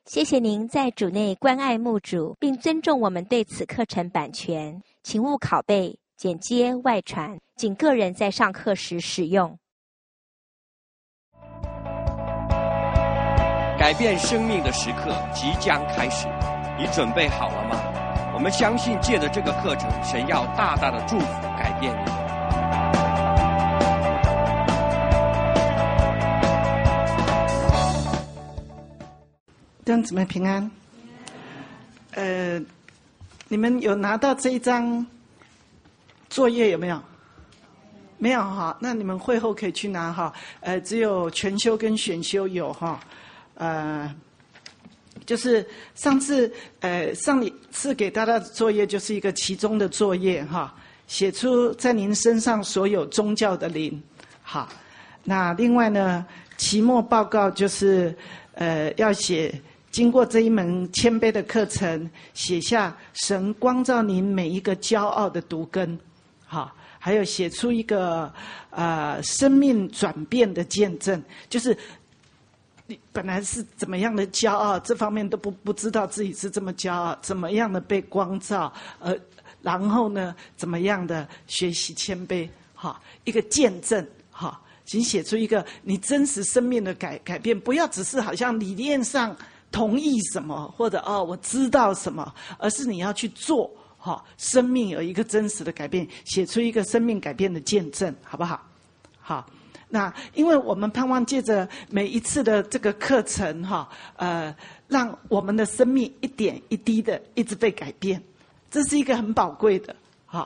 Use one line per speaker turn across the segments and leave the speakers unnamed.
谢谢您在主内关爱牧主，并尊重我们对此课程版权，请勿拷贝、剪接、外传，仅个人在上课时使用。
改变生命的时刻即将开始，你准备好了吗？我们相信借着这个课程，神要大大的祝福改变你。
弟兄姊妹平安。你们有拿到这一张作业有没有？没有哈，那你们会后可以去拿哈。只有全修跟选修有哈。就是上次给大家的作业就是一个其中的作业哈，写出在您身上所有宗教的灵。好，那另外呢，期末报告就是要写。经过这一门谦卑的课程，写下神光照您每一个骄傲的毒根，好，还有写出一个生命转变的见证，就是你本来是怎么样的骄傲，这方面都不知道自己是这么骄傲，怎么样的被光照，然后呢，怎么样的学习谦卑，好，一个见证，好，请写出一个你真实生命的改变，不要只是好像理念上。同意什么，或者我知道什么，而是你要去做，生命有一个真实的改变，写出一个生命改变的见证，好不好？好，那因为我们盼望借着每一次的这个课程，让我们的生命一点一滴的一直被改变，这是一个很宝贵的，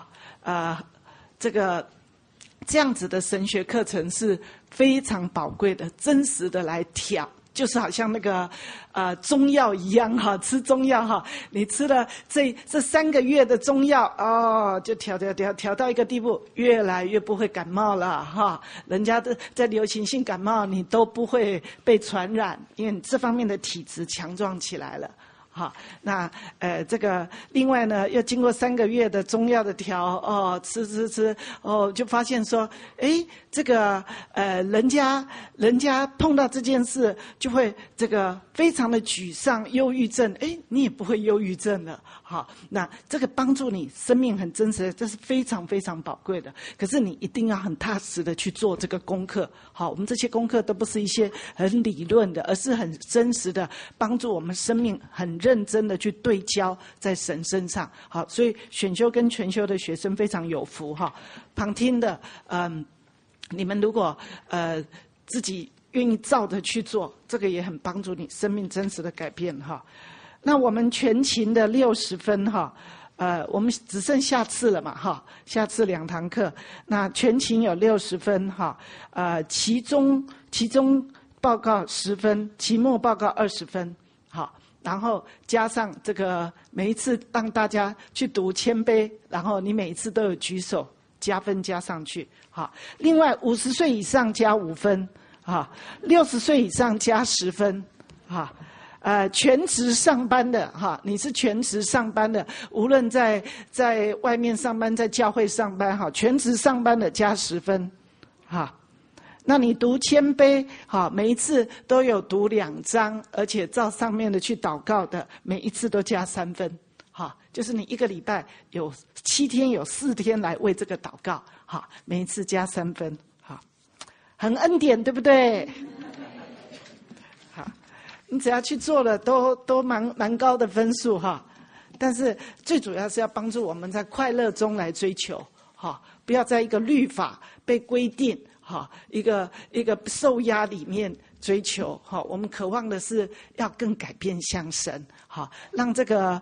这样子的神学课程是非常宝贵的，真实的来调。就是好像那个中药一样哈，吃中药哈，你吃了这3个月的中药就调到一个地步，越来越不会感冒了哈。人家在流行性感冒，你都不会被传染，因为你这方面的体质强壮起来了。好，那这个另外呢，又经过3个月的中药的调吃就发现说，这个人家碰到这件事就会这个非常的沮丧、忧郁症，你也不会忧郁症了。好，那这个帮助你生命很真实的，这是非常非常宝贵的。可是你一定要很踏实的去做这个功课。好，我们这些功课都不是一些很理论的，而是很真实的帮助我们生命很认真的去对焦在神身上。好，所以选修跟全修的学生非常有福哈。旁听的，你们如果自己愿意照着去做，这个也很帮助你生命真实的改变哈。那我们全勤的60分哈，我们只剩下次了嘛哈，下次2堂课，那全勤有60分哈，期中报告10分，期末报告20分，好。然后加上这个每一次让大家去读谦卑，然后你每一次都有举手加分加上去，好。另外50岁以上加5分，好，60岁以上加10分，好。全职上班的哈，你是全职上班的，无论在外面上班，在教会上班哈，全职上班的加10分，哈。那你读谦卑，好，每一次都有读2章，而且照上面的去祷告的，每一次都加3分，好，就是你一个礼拜有7天，有4天来为这个祷告，好，每一次加3分，好，很恩典，对不对？好，你只要去做了，都蛮高的分数哈。但是最主要是要帮助我们在快乐中来追求，哈，不要在一个律法被规定。好，一个受压里面追求，好，我们渴望的是要更改变向神，好，让这个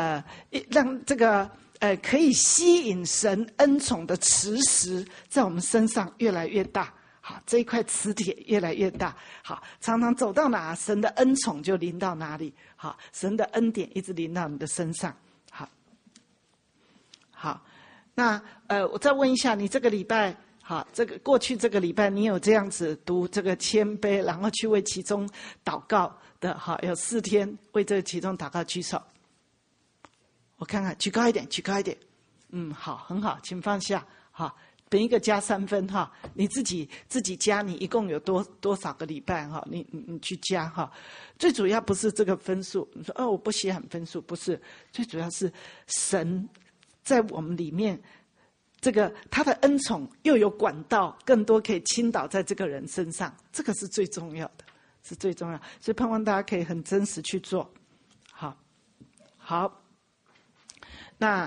可以吸引神恩宠的磁石在我们身上越来越大，好，这一块磁铁越来越大，好，常常走到哪，神的恩宠就临到哪里，好，神的恩典一直临到你的身上，好，那我再问一下，你这个礼拜。好，过去这个礼拜你有这样子读这个谦卑，然后去为其中祷告的，好，有4天为这个其中祷告，举手。我看看，举高一点，好，很好，请放下。好， 本一个加3分哈，你自己加，你一共有多少个礼拜哈？你去加哈。最主要不是这个分数，你说我不稀罕分数，不是，最主要是神在我们里面，这个他的恩宠又有管道，更多可以倾倒在这个人身上，这个是最重要的，是最重要。所以盼望大家可以很真实去做。好，那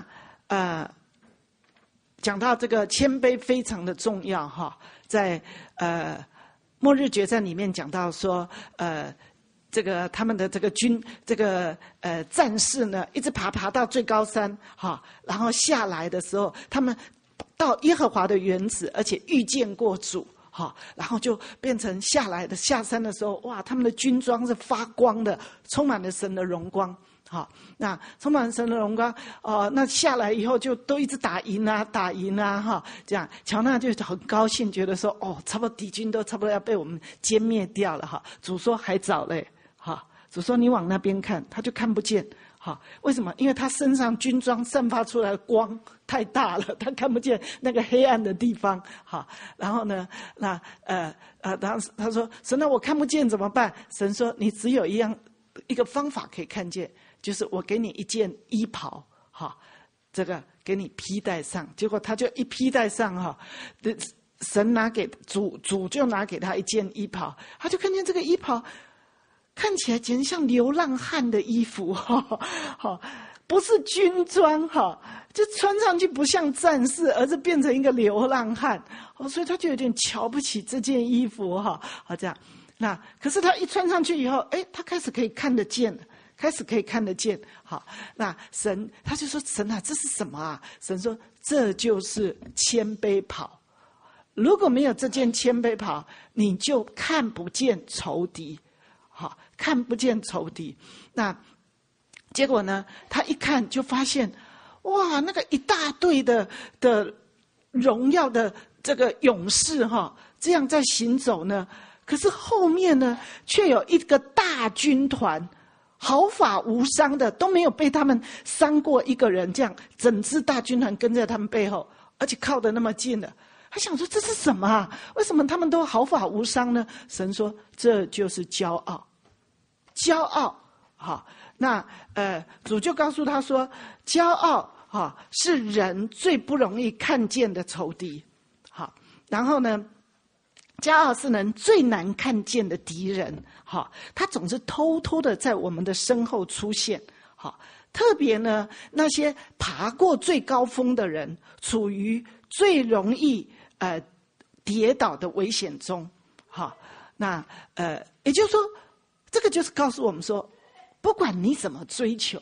讲到这个谦卑非常的重要哈，在末日决战里面讲到说这个他们的这个战士呢，一直爬到最高山哈，然后下来的时候，他们到耶和华的园子，而且遇见过主哈，然后就变成下山的时候，哇，他们的军装是发光的，充满了神的荣光。好，那充满神的荣光，那下来以后就都一直打赢啊，哈，这样乔娜就很高兴，觉得说，差不多敌军都差不多要被我们歼灭掉了哈。主说还早嘞，哈，主说你往那边看，他就看不见，哈，为什么？因为他身上军装散发出来的光太大了，他看不见那个黑暗的地方，哈。然后呢，然后他说，神啊，我看不见怎么办？神说，你只有一个方法可以看见。就是我给你一件衣袍，哈，这个给你披戴上。结果他就一披戴上，哈，神拿给主就拿给他一件衣袍，他就看见这个衣袍看起来简直像流浪汉的衣服，哈，不是军装，哈，就穿上去不像战士，而是变成一个流浪汉，所以他就有点瞧不起这件衣服，哈，好这样。那可是他一穿上去以后，他开始可以看得见了。好，那神他就说：“神啊，这是什么啊？”神说：“这就是谦卑袍。如果没有这件谦卑袍，你就看不见仇敌。好，看不见仇敌。那结果呢？他一看就发现，哇，那个一大队的荣耀的这个勇士哈，这样在行走呢。可是后面呢，却有一个大军团。”毫发无伤的，都没有被他们伤过一个人，这样整支大军团跟在他们背后，而且靠得那么近了。他想说这是什么啊？为什么他们都毫发无伤呢？神说这就是骄傲，骄傲。好，那主就告诉他说，骄傲是人最不容易看见的仇敌。好，然后呢？骄傲是人最难看见的敌人，他总是偷偷的在我们的身后出现，特别呢，那些爬过最高峰的人，处于最容易跌倒的危险中，那也就是说，这个就是告诉我们说，不管你怎么追求，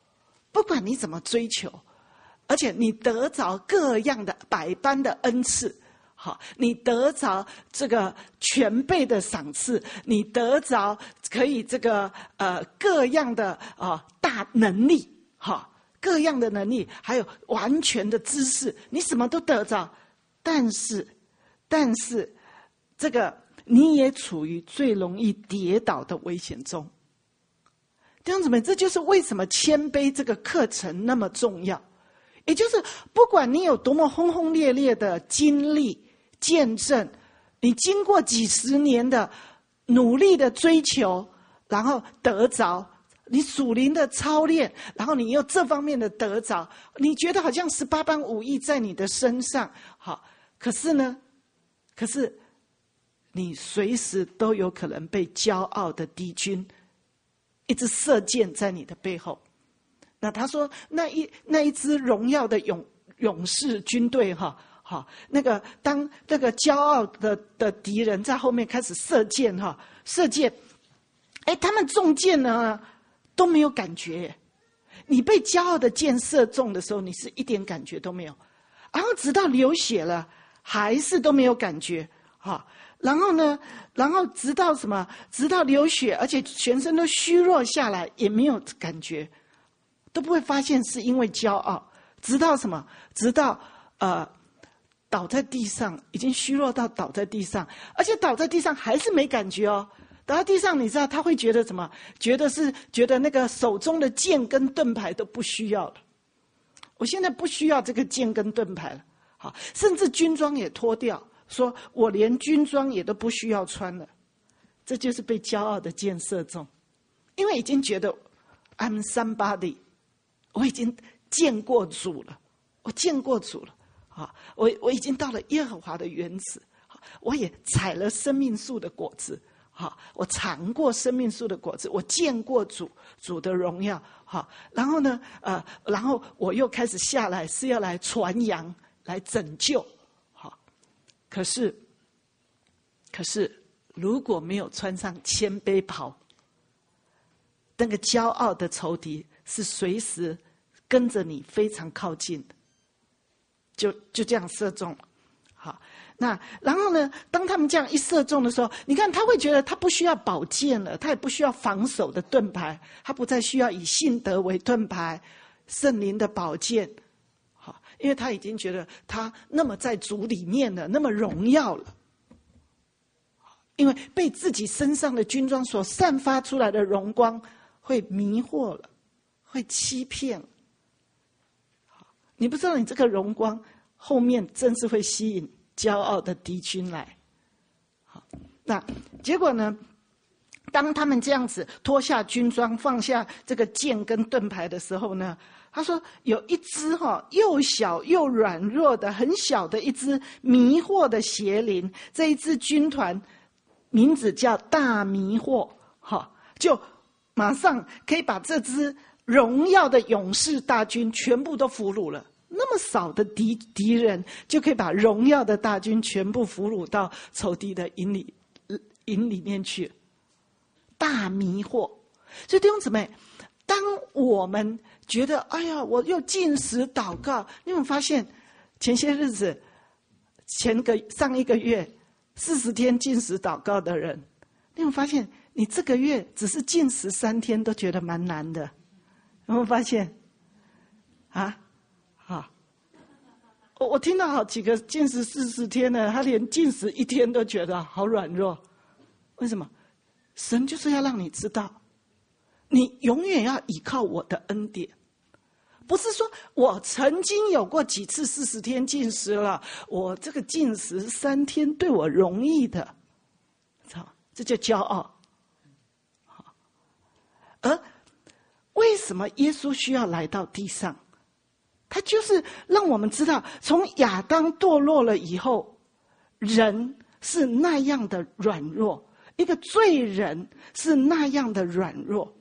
而且你得着各样的百般的恩赐。好，你得着这个全备的赏赐，你得着可以这个各样的大能力，各样的能力，还有完全的知识，你什么都得着。但是这个你也处于最容易跌倒的危险中。弟兄姊妹，这就是为什么谦卑这个课程那么重要。也就是不管你有多么轰轰烈烈的经历。见证，你经过几十年的努力的追求，然后得着你属灵的操练，然后你又这方面的得着，你觉得好像18般武艺在你的身上，好，可是你随时都有可能被骄傲的敌军一直射箭在你的背后。那他说，那一支荣耀的勇士军队哈。好，当那个骄傲的敌人在后面开始射箭，他们中箭呢都没有感觉。你被骄傲的箭射中的时候，你是一点感觉都没有，然后直到流血了，还是都没有感觉。然后直到什么？直到流血，而且全身都虚弱下来，也没有感觉，都不会发现是因为骄傲。直到什么？直到倒在地上，已经虚弱到倒在地上，而且倒在地上还是没感觉哦。倒在地上，你知道他会觉得什么？觉得那个手中的剑跟盾牌都不需要了。我现在不需要这个剑跟盾牌了。 好，甚至军装也脱掉，说我连军装也都不需要穿了。这就是被骄傲的箭射中，因为已经觉得 I'm somebody， 我已经见过主了，我见过主了，啊，我已经到了耶和华的园子，我也采了生命树的果子，好，我尝过生命树的果子，我见过主的荣耀，好，然后呢，然后我又开始下来是要来传扬，来拯救，好，可是如果没有穿上谦卑袍，那个骄傲的仇敌是随时跟着你非常靠近的，就这样射中了。好，那然后呢，当他们这样一射中的时候，你看他会觉得他不需要宝剑了，他也不需要防守的盾牌，他不再需要以信德为盾牌，圣灵的宝剑。好，因为他已经觉得他那么在主里面了，那么荣耀了。因为被自己身上的军装所散发出来的荣光会迷惑了，会欺骗了。你不知道你这个荣光后面真是会吸引骄傲的敌军来。好，那结果呢，当他们这样子脱下军装，放下这个剑跟盾牌的时候呢，他说有一只又小又软弱的很小的一只迷惑的邪灵，这一支军团名字叫大迷惑，就马上可以把这支荣耀的勇士大军全部都俘虏了。那么少的敌人就可以把荣耀的大军全部俘虏到仇敌的营里面去，大迷惑。所以弟兄姊妹，当我们觉得哎呀，我又禁食祷告，你有没有发现前些日子上一个月40天禁食祷告的人，你有没有发现你这个月只是禁食3天都觉得蛮难的？有没有发现啊？好，我听到好几个禁食40天的，他连禁食1天都觉得好软弱。为什么？神就是要让你知道，你永远要依靠我的恩典。不是说我曾经有过几次40天禁食了，我这个禁食3天对我容易的，这叫骄傲。而为什么耶稣需要来到地上？他就是让我们知道，从亚当堕落了以后，人是那样的软弱，一个罪人是那样的软弱，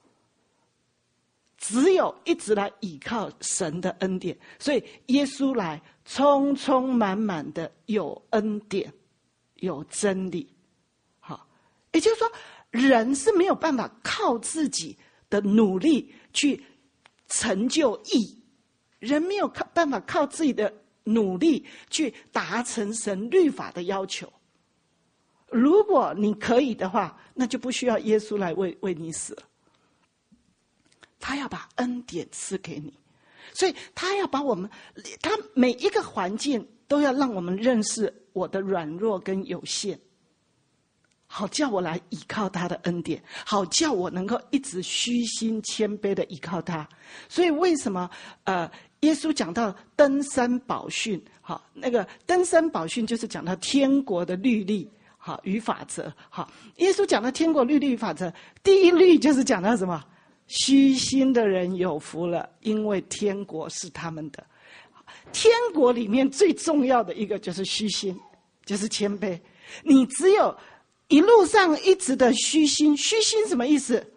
只有一直来倚靠神的恩典，所以耶稣来充充满满的有恩典，有真理。好，也就是说，人是没有办法靠自己的努力去成就义，人没有办法靠自己的努力去达成神律法的要求。如果你可以的话，那就不需要耶稣来为你死了。他要把恩典赐给你，所以他要把他每一个环境都要让我们认识我的软弱跟有限，好叫我来依靠他的恩典，好叫我能够一直虚心谦卑的依靠他。所以为什么耶稣讲到登山宝训，好，那个登山宝训就是讲到天国的律例，好，与法则。好，耶稣讲到天国律例与法则，第一律就是讲到什么？虚心的人有福了，因为天国是他们的。天国里面最重要的一个就是虚心，就是谦卑。你只有一路上一直的虚心，虚心什么意思？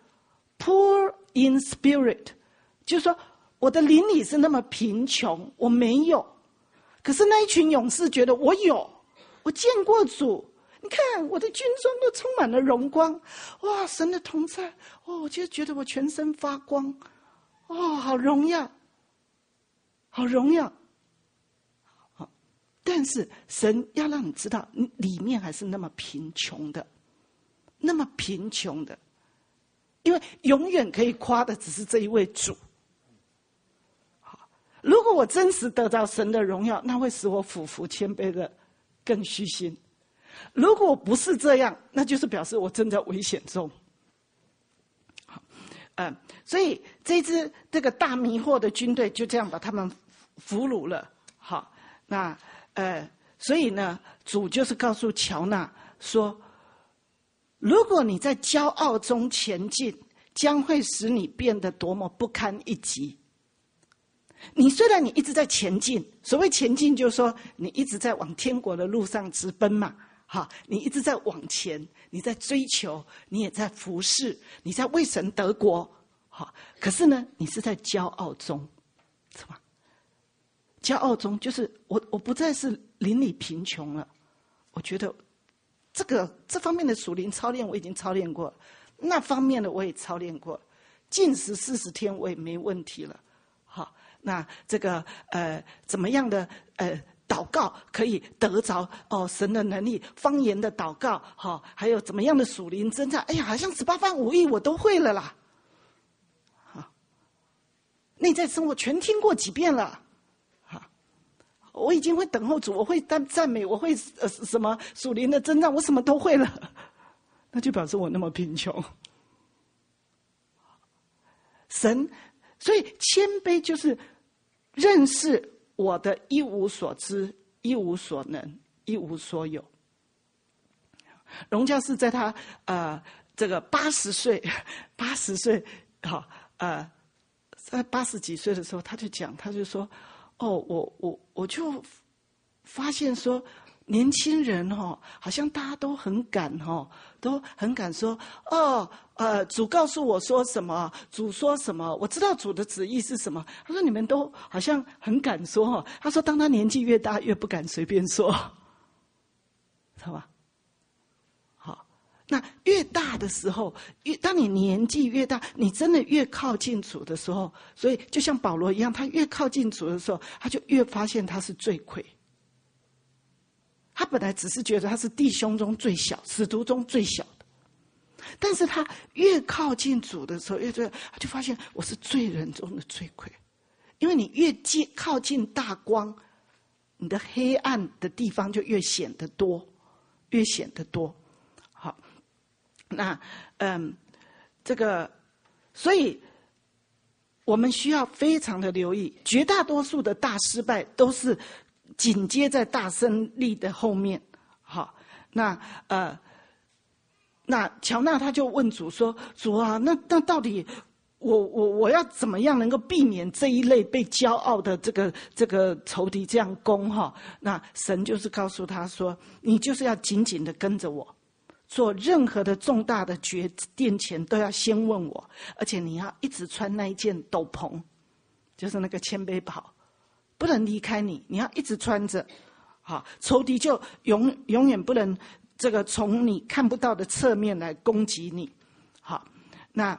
Poor in spirit， 就是说我的灵里是那么贫穷，我没有。可是那一群勇士觉得我有，我见过主，你看我的军装都充满了荣光，哇，神的同在，我就觉得我全身发光，好荣耀，好荣耀。好，但是神要让你知道，你里面还是那么贫穷的，那么贫穷的，因为永远可以夸的只是这一位主。好，如果我真实得到神的荣耀，那会使我俯伏谦卑的更虚心。如果不是这样，那就是表示我正在危险中。好，所以这个大迷惑的军队就这样把他们俘虏了。好， 那所以呢，主就是告诉乔纳说，如果你在骄傲中前进，将会使你变得多么不堪一击。你虽然你一直在前进，所谓前进就是说你一直在往天国的路上直奔嘛，好，你一直在往前，你在追求，你也在服侍，你在为神得国，好，可是呢，你是在骄傲中，是吧？骄傲中就是我不再是邻里贫穷了，我觉得这方面的属灵操练我已经操练过了，那方面的我也操练过了，禁食40天我也没问题了，好，那这个怎么样的祷告可以得着神的能力，方言的祷告，好，还有怎么样的属灵征战，哎呀，好像18般武艺我都会了啦，好，内在生活全听过几遍了。我已经会等候主，我会赞美，我会什么属灵的征战，我什么都会了，那就表示我那么贫穷。神，所以谦卑就是认识我的一无所知、一无所能、一无所有。荣教士在他这个80岁，好在80几岁的时候，他就说。我就发现说，年轻人好像大家都很敢都很敢说主告诉我说什么，主说什么，我知道主的旨意是什么。他说你们都好像很敢说他说当他年纪越大，越不敢随便说，知道吧？那越大的时候，当你年纪越大，你真的越靠近主的时候，所以就像保罗一样，他越靠近主的时候，他就越发现他是罪愧。他本来只是觉得他是弟兄中最小，使徒中最小的，但是他越靠近主的时候，他就发现我是罪人中的罪愧。因为你越靠近大光，你的黑暗的地方就越显得多，越显得多。好。那这个，所以我们需要非常的留意，绝大多数的大失败都是紧接在大胜利的后面。好，那乔纳他就问主说：“主啊，那到底我要怎么样能够避免这一类被骄傲的这个仇敌这样攻哈？”那神就是告诉他说：“你就是要紧紧的跟着我。”做任何的重大的决定前都要先问我，而且你要一直穿那一件斗篷，就是那个谦卑袍，不能离开你，你要一直穿着。好，仇敌就永远不能这个从你看不到的侧面来攻击你。好，那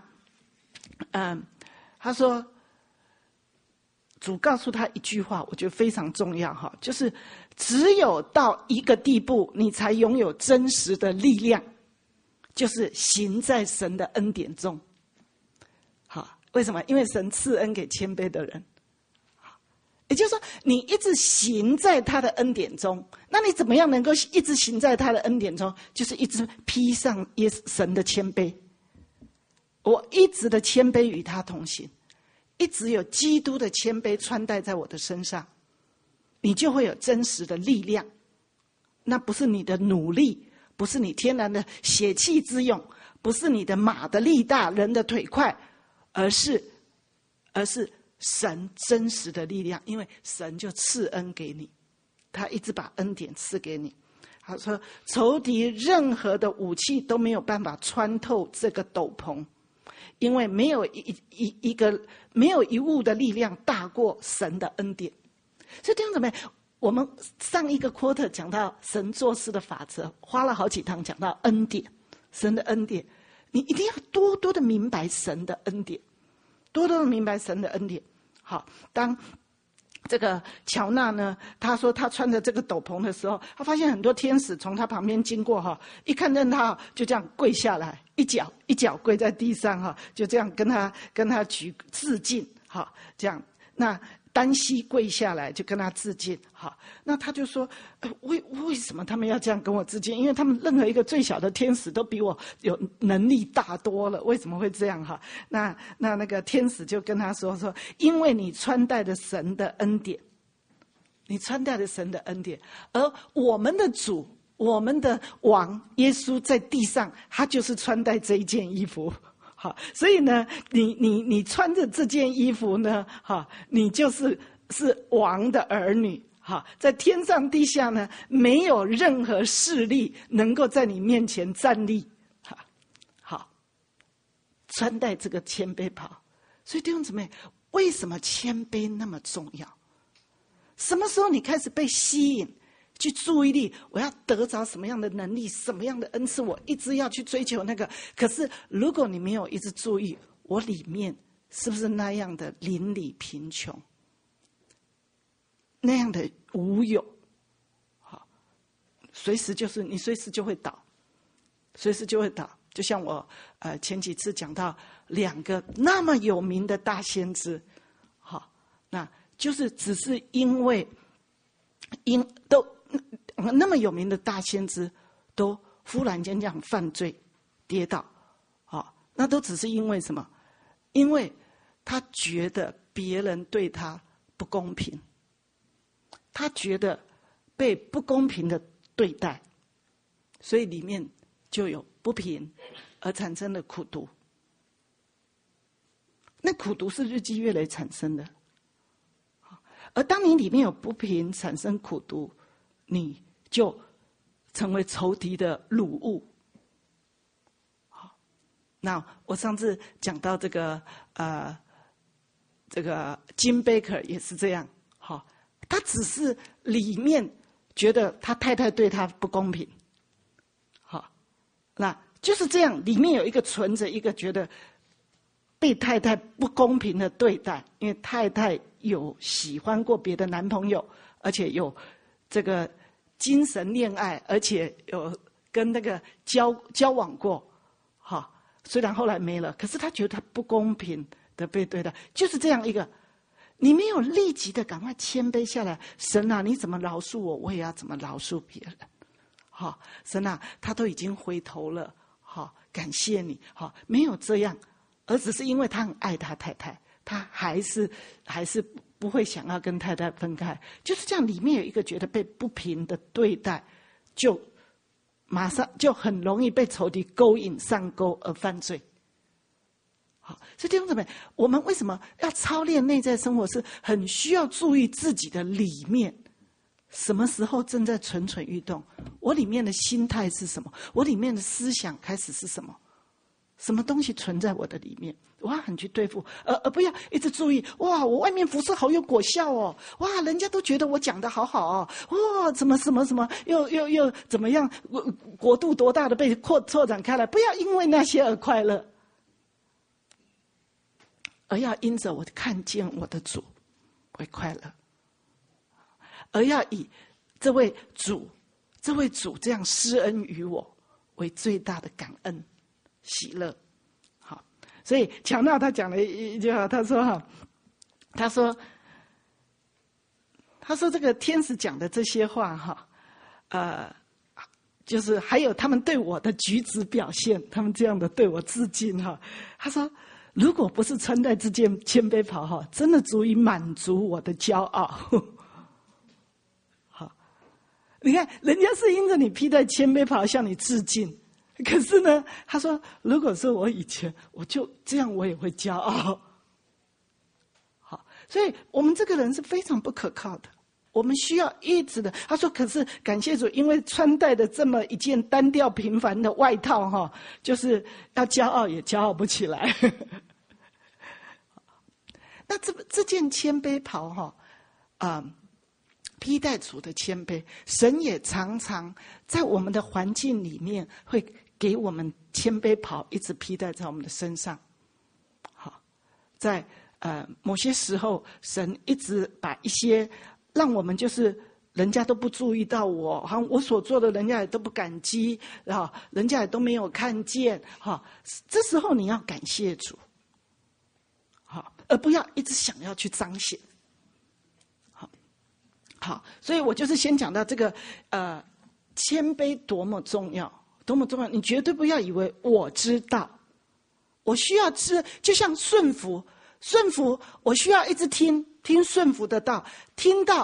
他说主告诉他一句话，我觉得非常重要哈，就是只有到一个地步，你才拥有真实的力量，就是行在神的恩典中。好，为什么？因为神赐恩给谦卑的人。也就是说，你一直行在他的恩典中，那你怎么样能够一直行在他的恩典中？就是一直披上神的谦卑。我一直的谦卑与他同行。一直有基督的谦卑穿戴在我的身上，你就会有真实的力量。那不是你的努力，不是你天然的血气之勇，不是你的马的力大，人的腿快，而是神真实的力量。因为神就赐恩给你，他一直把恩典赐给你。他说仇敌任何的武器都没有办法穿透这个斗篷，因为没有一物的力量大过神的恩典。所以弟兄姊妹，我们上一个 quarter 讲到神做事的法则，花了好几堂讲到恩典，神的恩典，你一定要多多的明白神的恩典，多多的明白神的恩典。好，当这个乔纳呢，他说他穿着这个斗篷的时候，他发现很多天使从他旁边经过一看见他就这样跪下来，一脚跪在地上就这样跟他致敬，这样。那单膝跪下来就跟他致敬，那他就说为什么他们要这样跟我致敬？因为他们任何一个最小的天使都比我有能力大多了，为什么会这样那个天使就跟他说因为你穿戴了神的恩典， 你穿戴了神的恩典，而我们的主，我们的王耶稣在地上，他就是穿戴这一件衣服。好，所以呢，你穿着这件衣服呢，哈，你是王的儿女。好，在天上地下呢，没有任何势力能够在你面前站立。好，穿戴这个谦卑袍。所以弟兄姊妹，为什么谦卑那么重要？什么时候你开始被吸引，去注意力，我要得着什么样的能力，什么样的恩赐，我一直要去追求那个。可是如果你没有一直注意，我里面是不是那样的邻里贫穷，那样的无有？好，随时就会倒，随时就会倒。就像我前几次讲到2个那么有名的大先知，好，那就是只是因为都那么有名的大先知都忽然间这样犯罪跌倒，好，那都只是因为什么？因为他觉得别人对他不公平，他觉得被不公平的对待，所以里面就有不平，而产生了苦毒。那苦毒是日积月累产生的，而当你里面有不平，产生苦毒，你就成为仇敌的掳物。好，那我上次讲到这个金贝克也是这样，好，他只是里面觉得他太太对他不公平，好，那就是这样，里面有一个存着一个觉得被太太不公平的对待，因为太太有喜欢过别的男朋友，而且有这个精神恋爱，而且有跟那个交往过，好，虽然后来没了，可是他觉得他不公平的被对待，就是这样一个。你没有立即的赶快谦卑下来，神啊，你怎么饶恕我，我也要怎么饶恕别人。好，神啊，他都已经回头了，好，感谢你，好，没有这样，而只是因为他很爱他太太，他还是不会想要跟太太分开，就是这样。里面有一个觉得被不平的对待，就马上就很容易被仇敌勾引上钩而犯罪。好，所以弟兄姊妹，我们为什么要操练内在生活，是很需要注意自己的里面什么时候正在蠢蠢欲动，我里面的心态是什么，我里面的思想开始是什么，什么东西存在我的里面，我要很去对付，而不要一直注意，哇，我外面服侍好有果效哦，哇，人家都觉得我讲得好好哦，哇，怎么什么又怎么样，国度多大的被扩展开来，不要因为那些而快乐，而要因着我看见我的主为快乐，而要以这位主这样施恩于我为最大的感恩喜乐。好，所以强调他讲了一句话，他说这个天使讲的这些话哈，就是还有他们对我的举止表现，他们这样的对我致敬哈。他说，如果不是穿戴这件谦卑袍哈，真的足以满足我的骄傲。好，你看人家是因着你披戴谦卑袍向你致敬，可是呢，他说，如果是我以前，我就这样，我也会骄傲。好，所以我们这个人是非常不可靠的，我们需要一直的。他说，可是感谢主，因为穿戴的这么一件单调平凡的外套哈，就是要骄傲也骄傲不起来。那这件谦卑袍哈，披戴主的谦卑，神也常常在我们的环境里面会给我们谦卑袍一直披戴在我们的身上。好，在某些时候，神一直把一些让我们就是人家都不注意到我，好像我所做的人家也都不感激，人家也都没有看见，这时候你要感谢主，好，而不要一直想要去彰显。好，所以我就是先讲到这个谦卑多么重要，多么重要。你绝对不要以为我知道，我需要知，就像顺服，我需要一直听顺服的道，听到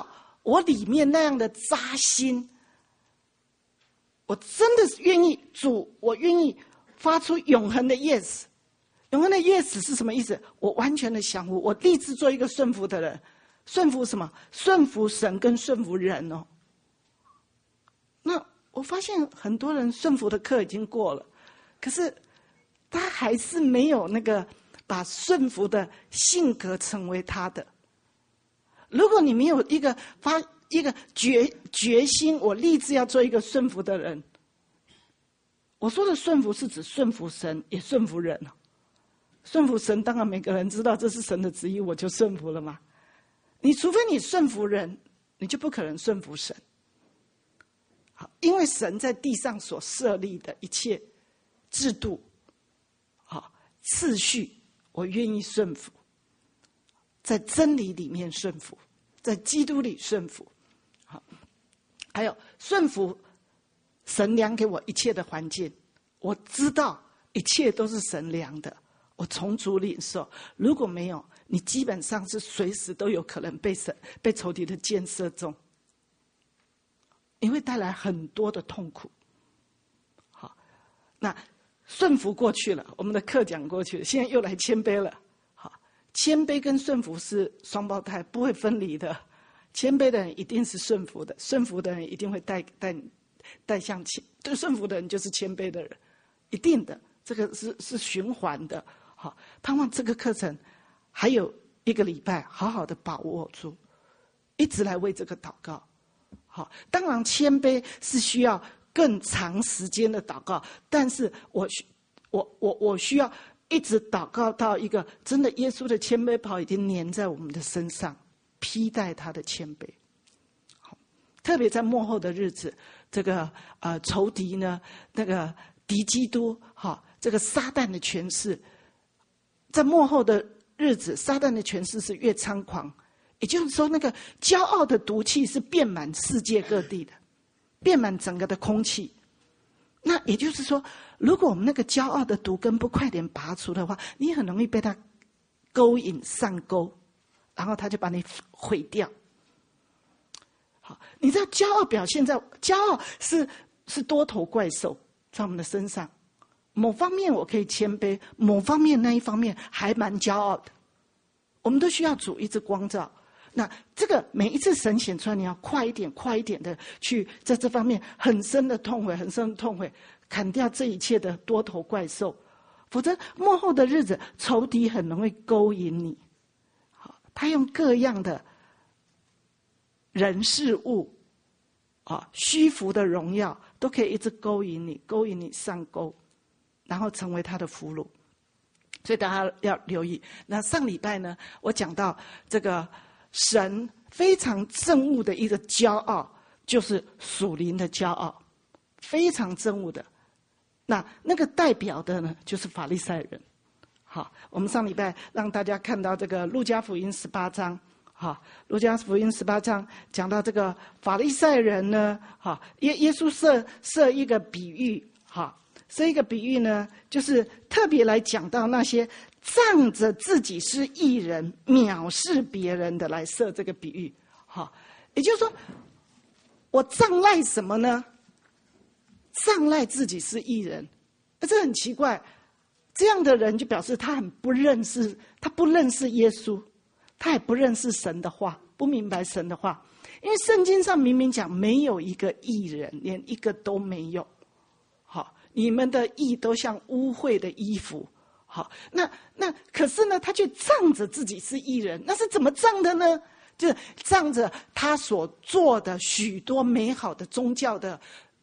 我里面那样的扎心，我真的是愿意主，我愿意发出永恒的 yes。永恒的 yes 是什么意思？我完全的降服，我立志做一个顺服的人。顺服什么？顺服神跟顺服人哦。那我发现很多人顺服的课已经过了，可是他还是没有那个把顺服的性格成为他的。如果你没有一个决心，我立志要做一个顺服的人。我说的顺服是指顺服神，也顺服人。顺服神，当然每个人知道这是神的旨意，我就顺服了嘛。你除非你顺服人，你就不可能顺服神。好，因为神在地上所设立的一切制度、好次序，我愿意顺服。在真理里面顺服，在基督里顺服。好，还有顺服神量给我一切的环境，我知道一切都是神量的。我从主领受，如果没有，你基本上是随时都有可能被仇敌的箭射中，你会带来很多的痛苦。好，那顺服过去了，我们的课讲过去了，现在又来谦卑了。好，谦卑跟顺服是双胞胎，不会分离的。谦卑的人一定是顺服的，顺服的人一定会带向谦，对，顺服的人就是谦卑的人，一定的，这个是循环的。好，盼望这个课程还有1个礼拜，好好的把握住，一直来为这个祷告。好，当然谦卑是需要更长时间的祷告，但是我需要一直祷告到一个真的耶稣的谦卑袍已经粘在我们的身上，披戴他的谦卑。好，特别在末后的日子，这个仇敌呢，那个敌基督，好，这个撒旦的权势。在末后的日子，撒旦的权势是越猖狂，也就是说，那个骄傲的毒气是遍满世界各地的，遍满整个的空气。那也就是说，如果我们那个骄傲的毒根不快点拔除的话，你很容易被他勾引上钩，然后他就把你毁掉。好，你知道骄傲表现在骄傲是多头怪兽在我们的身上。某方面我可以谦卑，某方面那一方面还蛮骄傲的。我们都需要主一直光照。那这个每一次神显出来，你要快一点的去在这方面很深的痛悔，砍掉这一切的多头怪兽。否则末后的日子，仇敌很容易勾引你。好，他用各样的人事物，虚浮的荣耀，都可以一直勾引你上钩。然后成为他的俘虏，所以大家要留意。那上礼拜呢，我讲到这个神非常憎恶的一个骄傲，就是属灵的骄傲，非常憎恶的。那个代表的呢，就是法利赛人。好，我们上礼拜让大家看到这个路加福音18章。好，路加福音18章讲到这个法利赛人呢，好，耶稣设一个比喻，好。这一个比喻呢，就是特别来讲到那些仗着自己是义人、藐视别人的来设这个比喻。好，也就是说，我仗赖什么呢？仗赖自己是义人，这很奇怪。这样的人就表示他不认识耶稣，他也不认识神的话，不明白神的话。因为圣经上明明讲，没有一个义人，连一个都没有。好。你们的义都像污秽的衣服，好，那可是呢，他却仗着自己是义人，那是怎么仗的呢？就是仗着他所做的许多美好的宗教的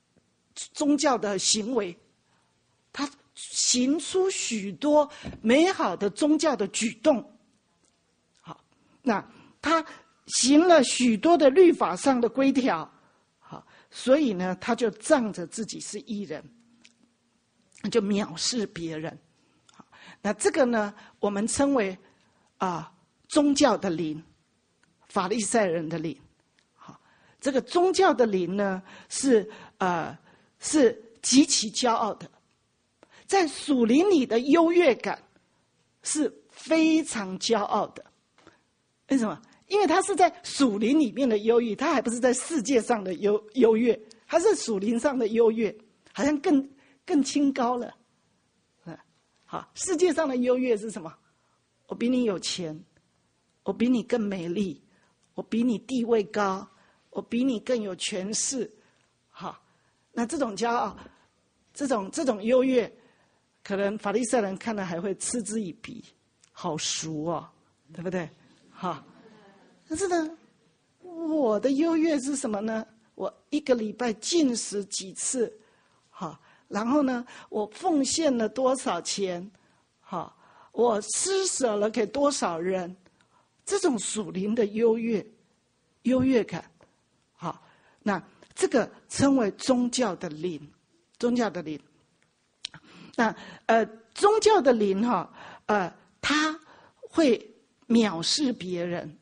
行为，他行出许多美好的宗教的举动，好，那他行了许多的律法上的规条，好，所以呢，他就仗着自己是义人。就藐视别人，那这个呢，我们称为宗教的灵，法利赛人的灵。好，这个宗教的灵呢，是极其骄傲的，在属灵里的优越感是非常骄傲的。为什么？ 因为他是在属灵里面的优越，他还不是在世界上的优越，他是属灵上的优越，好像更清高了。好，世界上的优越是什么？我比你有钱，我比你更美丽，我比你地位高，我比你更有权势。好，那这种骄傲，这种优越，可能法利赛人看了还会嗤之以鼻，好俗哦，对不对？好。可是呢，我的优越是什么呢？我一个礼拜禁食几次，好，然后呢，我奉献了多少钱，好，我施舍了给多少人，这种属灵的优越感，好，那这个称为宗教的灵，宗教的灵。那宗教的灵哈，他会藐视别人。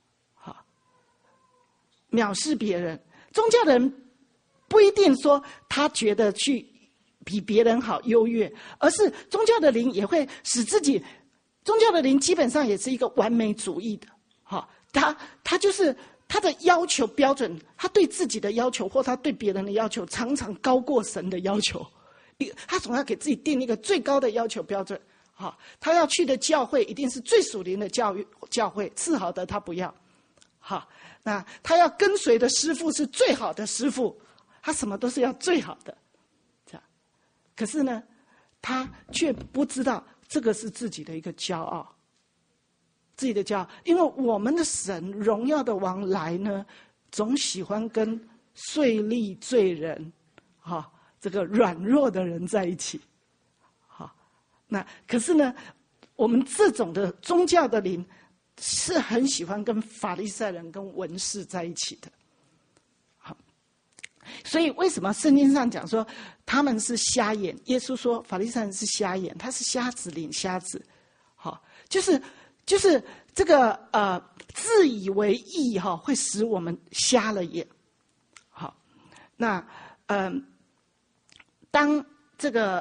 藐视别人，宗教的人不一定说他觉得去比别人好优越，而是宗教的灵也会使自己，宗教的灵基本上也是一个完美主义的，好，他就是他的要求标准，他对自己的要求或他对别人的要求常常高过神的要求，他总要给自己定一个最高的要求标准，好，他要去的教会一定是最属灵的教会，次好的他不要，好。那他要跟随的师父是最好的师父，他什么都是要最好的，这样。可是呢，他却不知道这个是自己的一个骄傲，自己的骄傲。因为我们的神荣耀的王来呢，总喜欢跟税吏罪人，这个软弱的人在一起，那可是呢，我们这种的宗教的灵。是很喜欢跟法利赛人跟文士在一起的，好，所以为什么圣经上讲说他们是瞎眼？耶稣说法利赛人是瞎眼，他是瞎子领瞎子，好，就是这个自以为义哈，会使我们瞎了眼，好，那当这个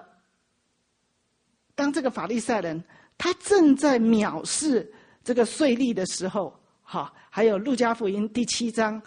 法利赛人他正在藐视这个税吏的时候，好，还有路加福音第7章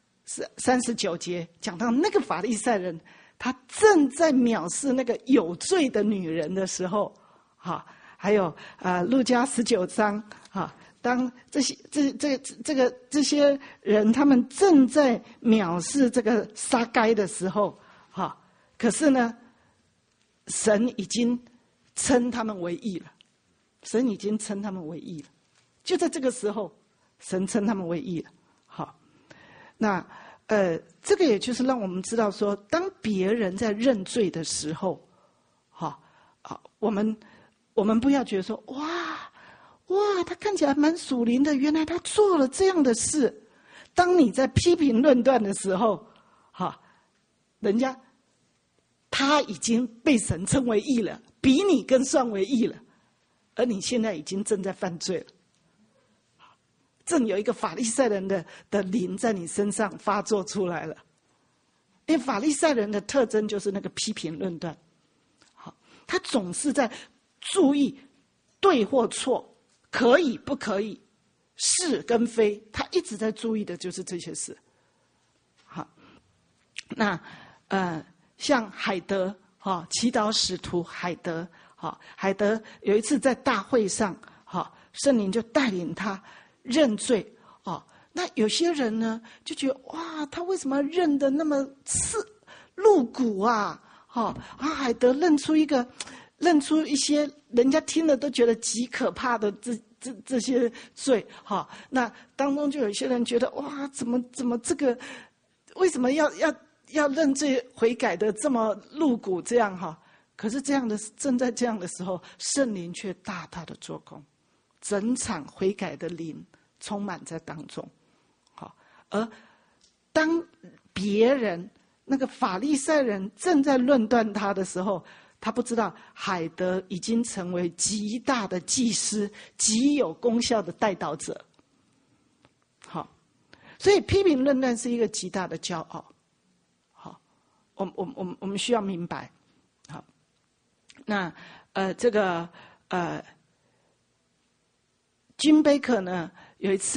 39节讲到那个法利赛人，他正在藐视那个有罪的女人的时候，好，还有路加19章，好，当这些人他们正在藐视这个撒该的时候，好，可是呢，神已经称他们为义了，神已经称他们为义了。就在这个时候，神称他们为义了。好，那这个也就是让我们知道说，当别人在认罪的时候，我们不要觉得说，哇，他看起来蛮属灵的，原来他做了这样的事。当你在批评论断的时候，人家他已经被神称为义了，比你更算为义了，而你现在已经正在犯罪了。正有一个法利赛人的灵在你身上发作出来了，因为法利赛人的特征就是那个批评论断，好，他总是在注意对或错，可以不可以，是跟非，他一直在注意的就是这些事。好，那像海德祈祷使徒海德，海德有一次在大会上，圣灵就带领他认罪，那有些人呢就觉得，哇，他为什么认得那么露骨啊？海德认出一些人家听了都觉得极可怕的这些罪，那当中就有些人觉得，哇，怎么这个为什么要认罪悔改的这么露骨这样哈？可是正在这样的时候，圣灵却大大的做工，整场悔改的灵充满在当中。好，而当别人那个法利赛人正在论断他的时候，他不知道海德已经成为极大的祭司，极有功效的代祷者。好，所以批评论断是一个极大的骄傲。好，我们需要明白。好，那金贝克呢，有一次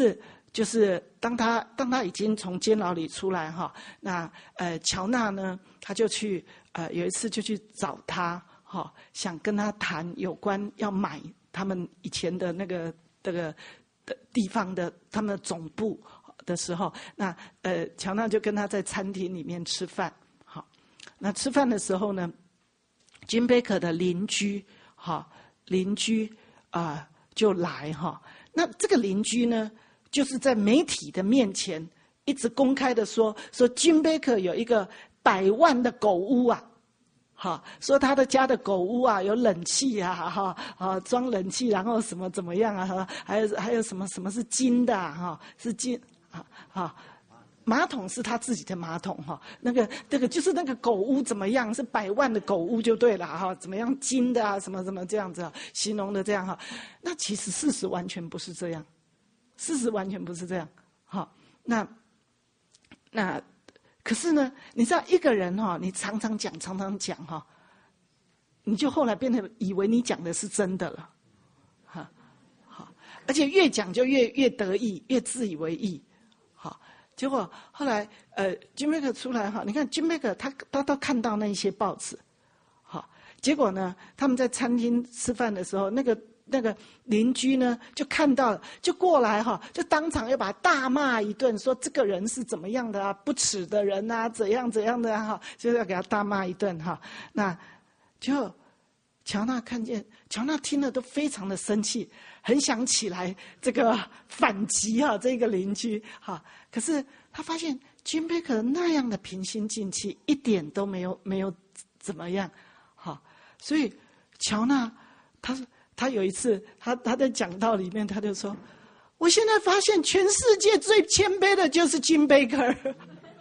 就是当他已经从监牢里出来哈，那乔纳呢，他就去有一次就去找他哈，想跟他谈有关要买他们以前的那个的地方的他们的总部的时候，那乔纳就跟他在餐厅里面吃饭。好，那吃饭的时候呢，Jim Bakker 的邻居就来哈。那这个邻居呢，就是在媒体的面前一直公开的说 Jim Bakker 有一个100万的狗屋啊，哈，说他的家的狗屋啊有冷气啊，哈，装冷气，然后什么怎么样啊，还有什么是金的啊，哈，是金啊。马桶是他自己的马桶哈，那个就是那个狗屋怎么样，是100万的狗屋就对了哈，怎么样金的啊，什么这样子形容的这样哈，那其实事实完全不是这样，好，那可是呢，你知道一个人哈，你常常讲哈，你就后来变得以为你讲的是真的了，哈，好，而且越讲就越得意，越自以为意。结果后来Jim Bakker 出来哈，你看Jim Bakker他都看到那些报纸，好，结果呢，他们在餐厅吃饭的时候，那个邻居呢就看到了，就过来哈，就当场要把他大骂一顿，说这个人是怎么样的啊，不耻的人啊，怎样的啊哈，就要给他大骂一顿哈。那就乔纳听了都非常的生气，很想起来这个反击啊，这个邻居哈。可是他发现Jim Bakker那样的平心静气，一点都没有怎么样，哈。所以乔纳他有一次他在讲道里面他就说，我现在发现全世界最谦卑的就是 Jim Bakker。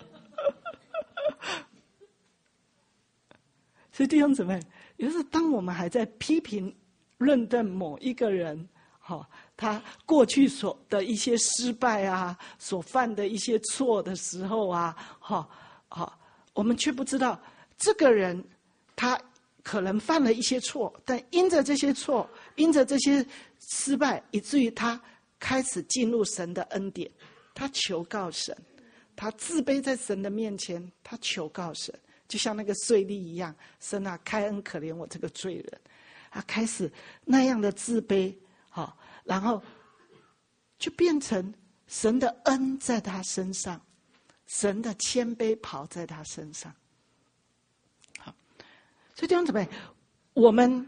所以弟兄姊妹，有时候当我们还在批评论断某一个人，他过去所的一些失败啊，所犯的一些错的时候啊，我们却不知道这个人他可能犯了一些错，但因着这些错，因着这些失败，以至于他开始进入神的恩典，他求告神，他自卑在神的面前，他求告神，就像那个税吏一样，神啊，开恩可怜我这个罪人。他开始那样的自卑，然后就变成神的恩在他身上，神的谦卑跑在他身上。好，所以弟兄姊妹，我们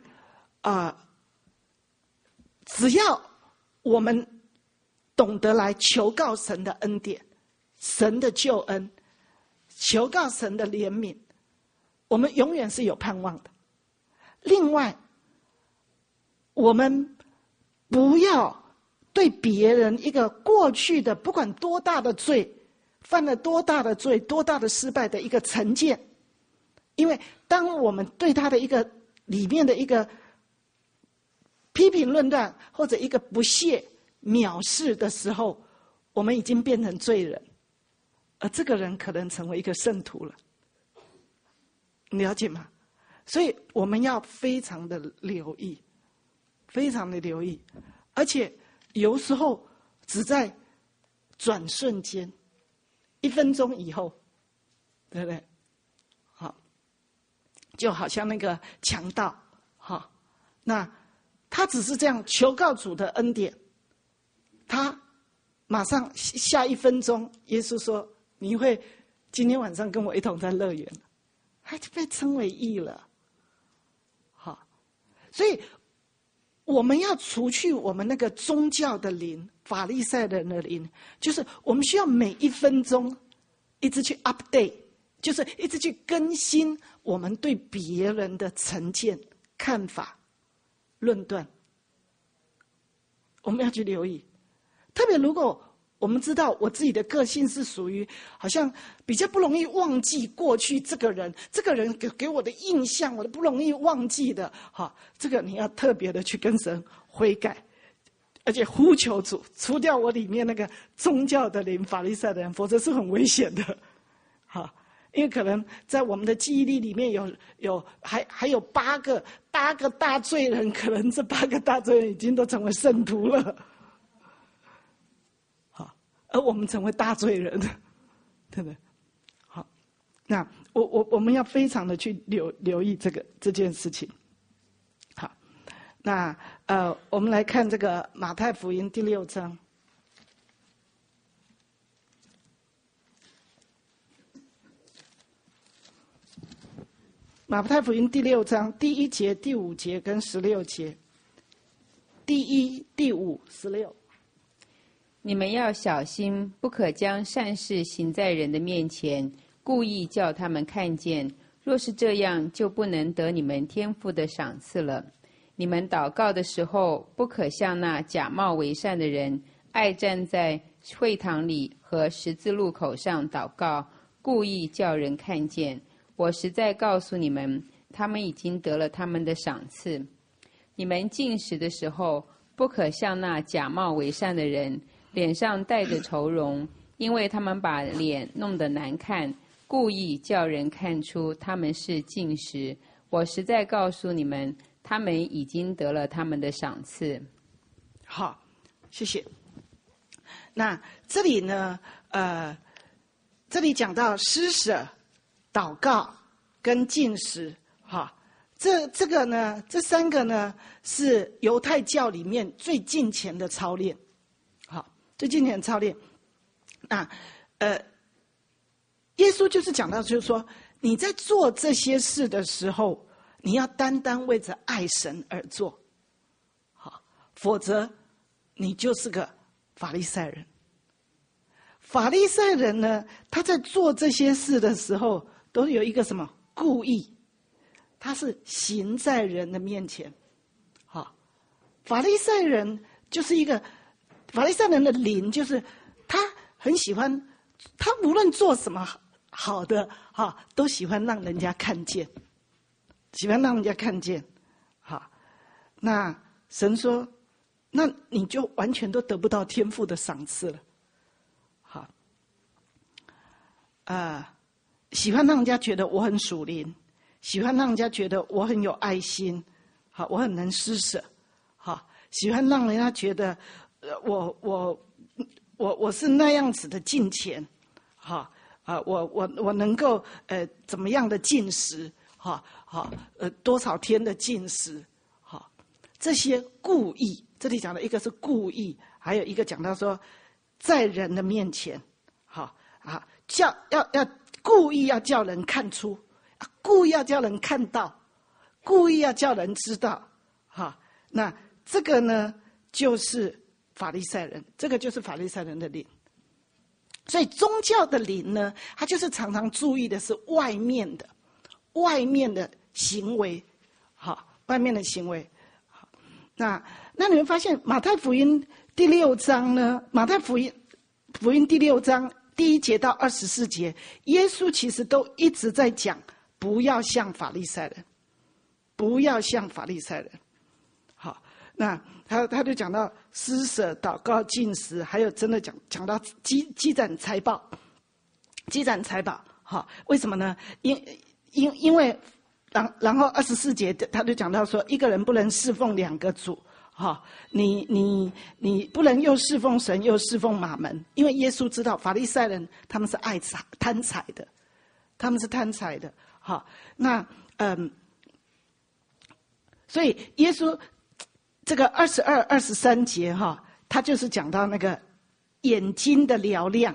只要我们懂得来求告神的恩典，神的救恩，求告神的怜悯，我们永远是有盼望的。另外，我们不要对别人一个过去的不管多大的罪，犯了多大的罪，多大的失败的一个成见，因为当我们对他的一个里面的一个批评论断或者一个不屑藐视的时候，我们已经变成罪人，而这个人可能成为一个圣徒了，你了解吗？所以我们要非常的留意，非常的留意，而且有时候只在转瞬间，1分钟以后，对不对？好，就好像那个强盗，好，那他只是这样求告主的恩典，他马上下1分钟，耶稣说你会今天晚上跟我一同在乐园，他就被称为义了。好，所以我们要除去我们那个宗教的灵，法利赛人的灵，就是我们需要每1分钟一直去 update， 就是一直去更新我们对别人的成见、看法、论断。我们要去留意，特别如果我们知道我自己的个性是属于好像比较不容易忘记过去这个人给我的印象，我都不容易忘记的，这个你要特别的去跟神悔改，而且呼求主除掉我里面那个宗教的灵、法利赛的人，否则是很危险的。因为可能在我们的记忆力里面还有八个大罪人，可能这8个大罪人已经都成为圣徒了。 而我们成为大罪人，对不对？好，那我们要非常的去留意这件事情。好，那我们来看这个马太福音第6章。马太福音第6章第1节、第5节跟16节，第1、第5、16。
你们要小心，不可将善事行在人的面前，故意叫他们看见。若是这样，就不能得你们天父的赏赐了。你们祷告的时候，不可像那假冒为善的人，爱站在会堂里和十字路口上祷告，故意叫人看见。我实在告诉你们，他们已经得了他们的赏赐。你们进食的时候，不可像那假冒为善的人，脸上带着愁容，因为他们把脸弄得难看，故意叫人看出他们是进食。我实在告诉你们，他们已经得了他们的赏赐。
好，谢谢。那这里呢，这里讲到施舍、祷告跟进食，哈，这个呢，这3个呢是犹太教里面最敬虔的操练，好，最敬虔的操练。那耶稣就是讲到，就是说你在做这些事的时候，你要单单为着爱神而做，好，否则你就是个法利赛人。法利赛人呢，他在做这些事的时候，都有一个什么故意，他是行在人的面前。好，法利赛人就是一个法利赛人的灵，就是他很喜欢，他无论做什么好的都喜欢让人家看见，喜欢让人家看见。好，那神说，那你就完全都得不到天父的赏赐了。喜欢让人家觉得我很属灵，喜欢让人家觉得我很有爱心，好，我很能施舍，好，喜欢让人家觉得我是那样子的敬虔，好，我能够怎么样的进食，好，多少天的进食，好，这些故意，这里讲的一个是故意，还有一个讲到说在人的面前，好啊。要故意要叫人看出，故意要叫人看到，故意要叫人知道，哈，那这个呢就是法利赛人，这个就是法利赛人的灵。所以宗教的灵呢，他就是常常注意的是外面的行为，好，外面的行为。好，那你们发现马太福音第6章呢，马太福音第6章。第1节到24节，耶稣其实都一直在讲，不要像法利赛人，不要像法利赛人。好，那他就讲到施舍、祷告、进食，还有真的讲到积攒财宝，好，为什么呢？因为然后24节他就讲到说，一个人不能侍奉2个主。好，你不能又侍奉神又侍奉马门，因为耶稣知道法利赛人他们是贪财的，他们是贪财的。好，那所以耶稣这个22、23节哈，他就是讲到那个眼睛的嘹亮，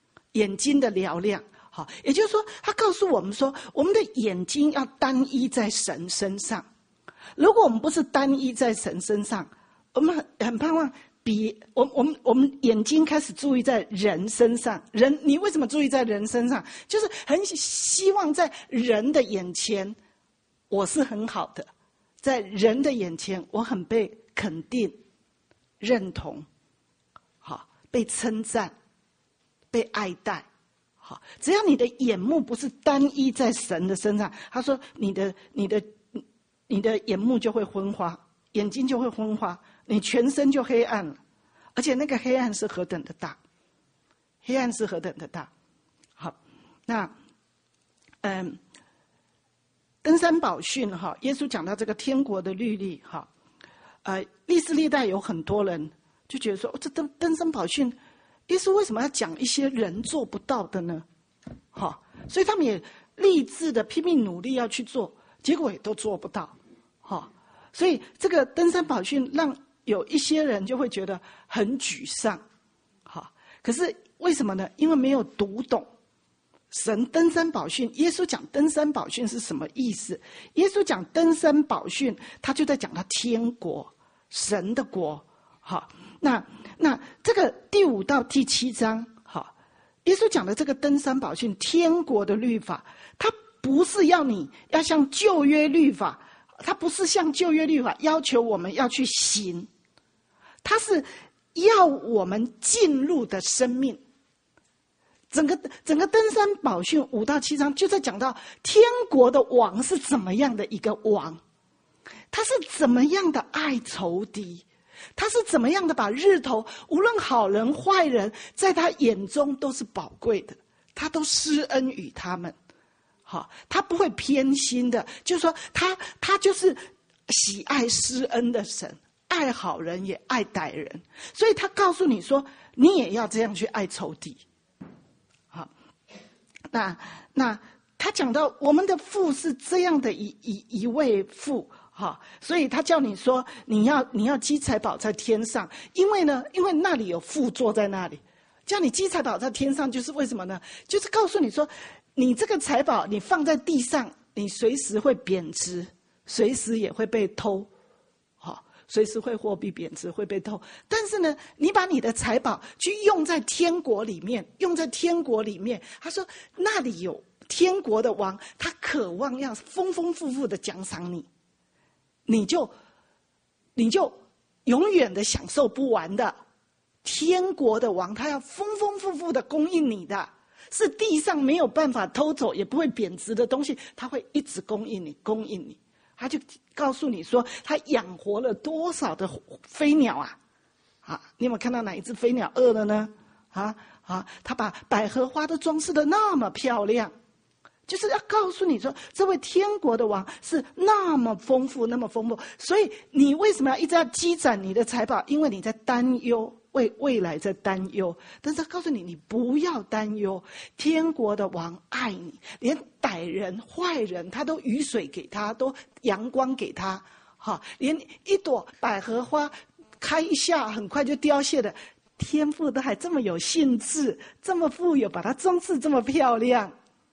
好，也就是说，他告诉我们说，我们的眼睛要单一在神身上。如果我们不是单一在神身上，我们很盼望我们眼睛开始注意在人身上。你为什么注意在人身上？就是很希望在人的眼前我是很好的，在人的眼前我很被肯定、认同，好，被称赞、被爱戴。好，只要你的眼目不是单一在神的身上，他说你的眼目就会昏花，眼睛就会昏花，你全身就黑暗了，而且那个黑暗是何等的大，黑暗是何等的大。好，那登山宝训哈，耶稣讲到这个天国的律例哈，历世历代有很多人就觉得说，这登山宝训耶稣为什么要讲一些人做不到的呢？好，所以他们也立志的拼命努力要去做，结果也都做不到。好，所以这个登山宝训让有一些人就会觉得很沮丧。好，可是为什么呢？因为没有读懂神登山宝训。耶稣讲登山宝训是什么意思？耶稣讲登山宝训，他就在讲他天国，神的国。好，那这个第5到第7章，好，耶稣讲的这个登山宝训，天国的律法，它不是要你要像旧约律法，它不是像旧约律法要求我们要去行，它是要我们进入的生命。整个登山宝训5到7章就在讲到天国的王是怎么样的一个王，他是怎么样的爱仇敌，他是怎么样的把日头，无论好人坏人，在他眼中都是宝贵的，他都施恩于他们。好，他不会偏心的，就是说他就是喜爱施恩的神，爱好人也爱歹人，所以他告诉你说，你也要这样去爱仇敌。好，那他讲到我们的父是这样的一位父。好，所以他叫你说你要积财宝在天上，因为那里有父坐在那里，叫你积财宝在天上，就是为什么呢？就是告诉你说，你这个财宝你放在地上，你随时会贬值，随时也会被偷，好，随时会货币贬值，会被偷。但是呢，你把你的财宝去用在天国里面，他说那里有天国的王，他渴望要丰丰富富的奖赏你。你就永远的享受不完的天国的王，他要丰丰富富的供应你的，是地上没有办法偷走也不会贬值的东西，他会一直供应你。他就告诉你说，他养活了多少的飞鸟啊！你有没有看到哪一只飞鸟饿了呢？他把百合花都装饰得那么漂亮。就是要告诉你说，这位天国的王是那么丰富，那么丰富。所以你为什么要一直要积攒你的财宝？因为你在担忧，为未来在担忧。但是他告诉你，你不要担忧，天国的王爱你，连歹人、坏人，他都雨水给他，都阳光给他。连一朵百合花开一下，很快就凋谢的，天父都还这么有兴致，这么富有，把它装饰这么漂亮。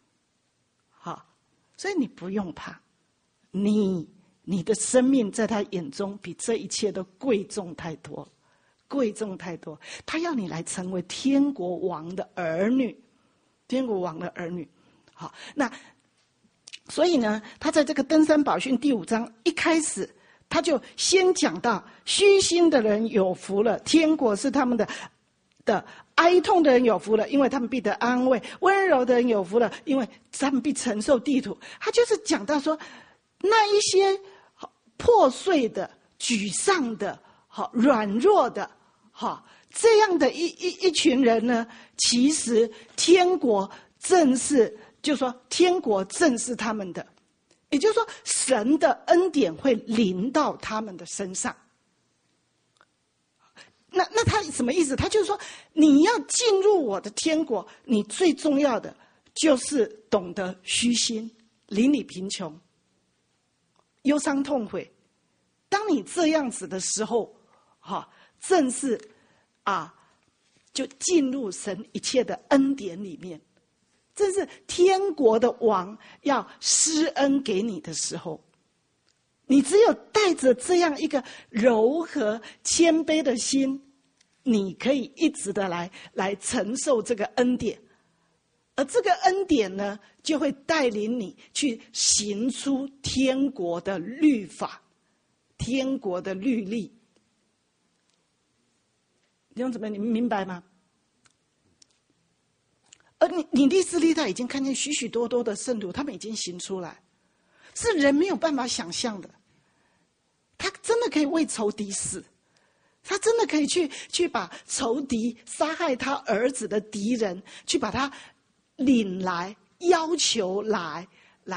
所以你不用怕，你的生命在他眼中比这一切都贵重太多，贵重太多。他要你来成为天国王的儿女，天国王的儿女。好，那所以呢，他在这个登山宝训第5章一开始，他就先讲到虚心的人有福了，天国是他们的哀痛的人有福了，因为他们必得安慰；温柔的人有福了，因为他们必承受地土。他就是讲到说，那一些破碎的、沮丧的、软弱的，这样的一群人呢，其实天国正是，就是说天国正是他们的，也就是说神的恩典会临到他们的身上。那他什么意思？他就是说，你要进入我的天国，你最重要的就是懂得虚心，邻里贫穷，忧伤痛悔。当你这样子的时候，正是就进入神一切的恩典里面，正是天国的王要施恩给你的时候。你只有带着这样一个柔和谦卑的心，你可以一直的来承受这个恩典，而这个恩典呢，就会带领你去行出天国的律法，天国的律例。弟兄姊妹，你们明白吗？而你历史历代已经看见许许多多的圣徒，他们已经行出来，是人没有办法想象的。他真的可以为仇敌死，他真的可以去把仇敌杀害他儿子的敌人，去把他领来，要求来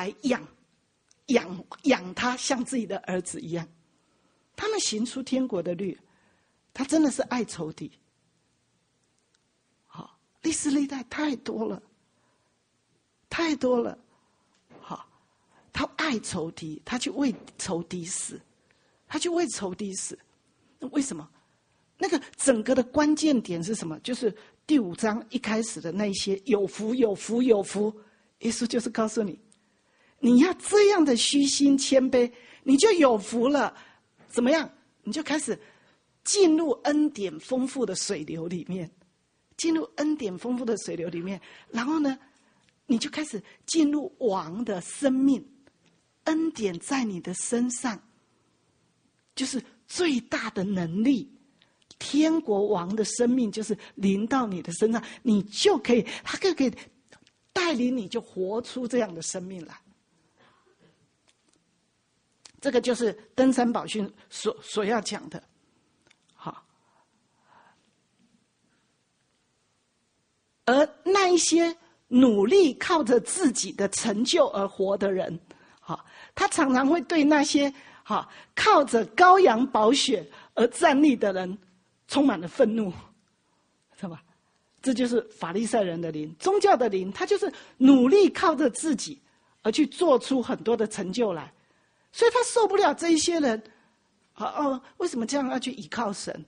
养他，像自己的儿子一样。他们行出天国的律，他真的是爱仇敌。 历史历代太多了，太多了。好，他爱仇敌，他去为仇敌死，他去为仇敌死。那为什么？那个整个的关键点是什么？就是第5章一开始的那一些有福有福有福，耶稣就是告诉你，你要这样的虚心谦卑，你就有福了。怎么样？你就开始进入恩典丰富的水流里面，进入恩典丰富的水流里面，然后呢，你就开始进入王的生命，恩典在你的身上，就是最大的能力。天国王的生命就是临到你的身上，你就可以，他就可以带领你，就活出这样的生命来。这个就是登山宝训所要讲的。好，而那一些努力靠着自己的成就而活的人，好，他常常会对那些好靠着羔羊宝血而站立的人充满了愤怒，是吧？这就是法利赛人的灵，宗教的灵，他就是努力靠着自己而去做出很多的成就来，所以他受不了这一些人。为什么这样要去依靠神？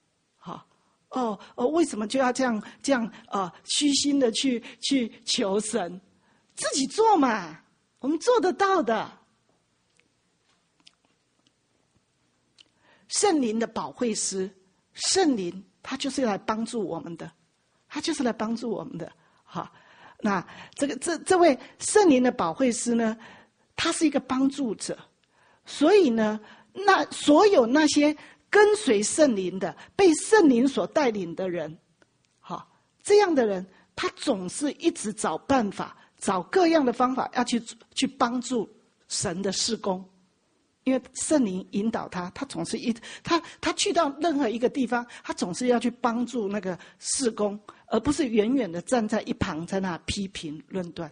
为什么就要这样虚心的去求神？自己做嘛，我们做得到的。圣灵的保惠师，圣灵他就是来帮助我们的，他就是来帮助我们的。好，那这位圣灵的保惠师呢，他是一个帮助者，所以呢，那所有那些跟随圣灵的、被圣灵所带领的人，好，这样的人，他总是一直找办法，找各样的方法要去帮助神的事工。因为圣灵引导他，他总是他去到任何一个地方，他总是要去帮助那个事工，而不是远远的站在一旁在那批评论断。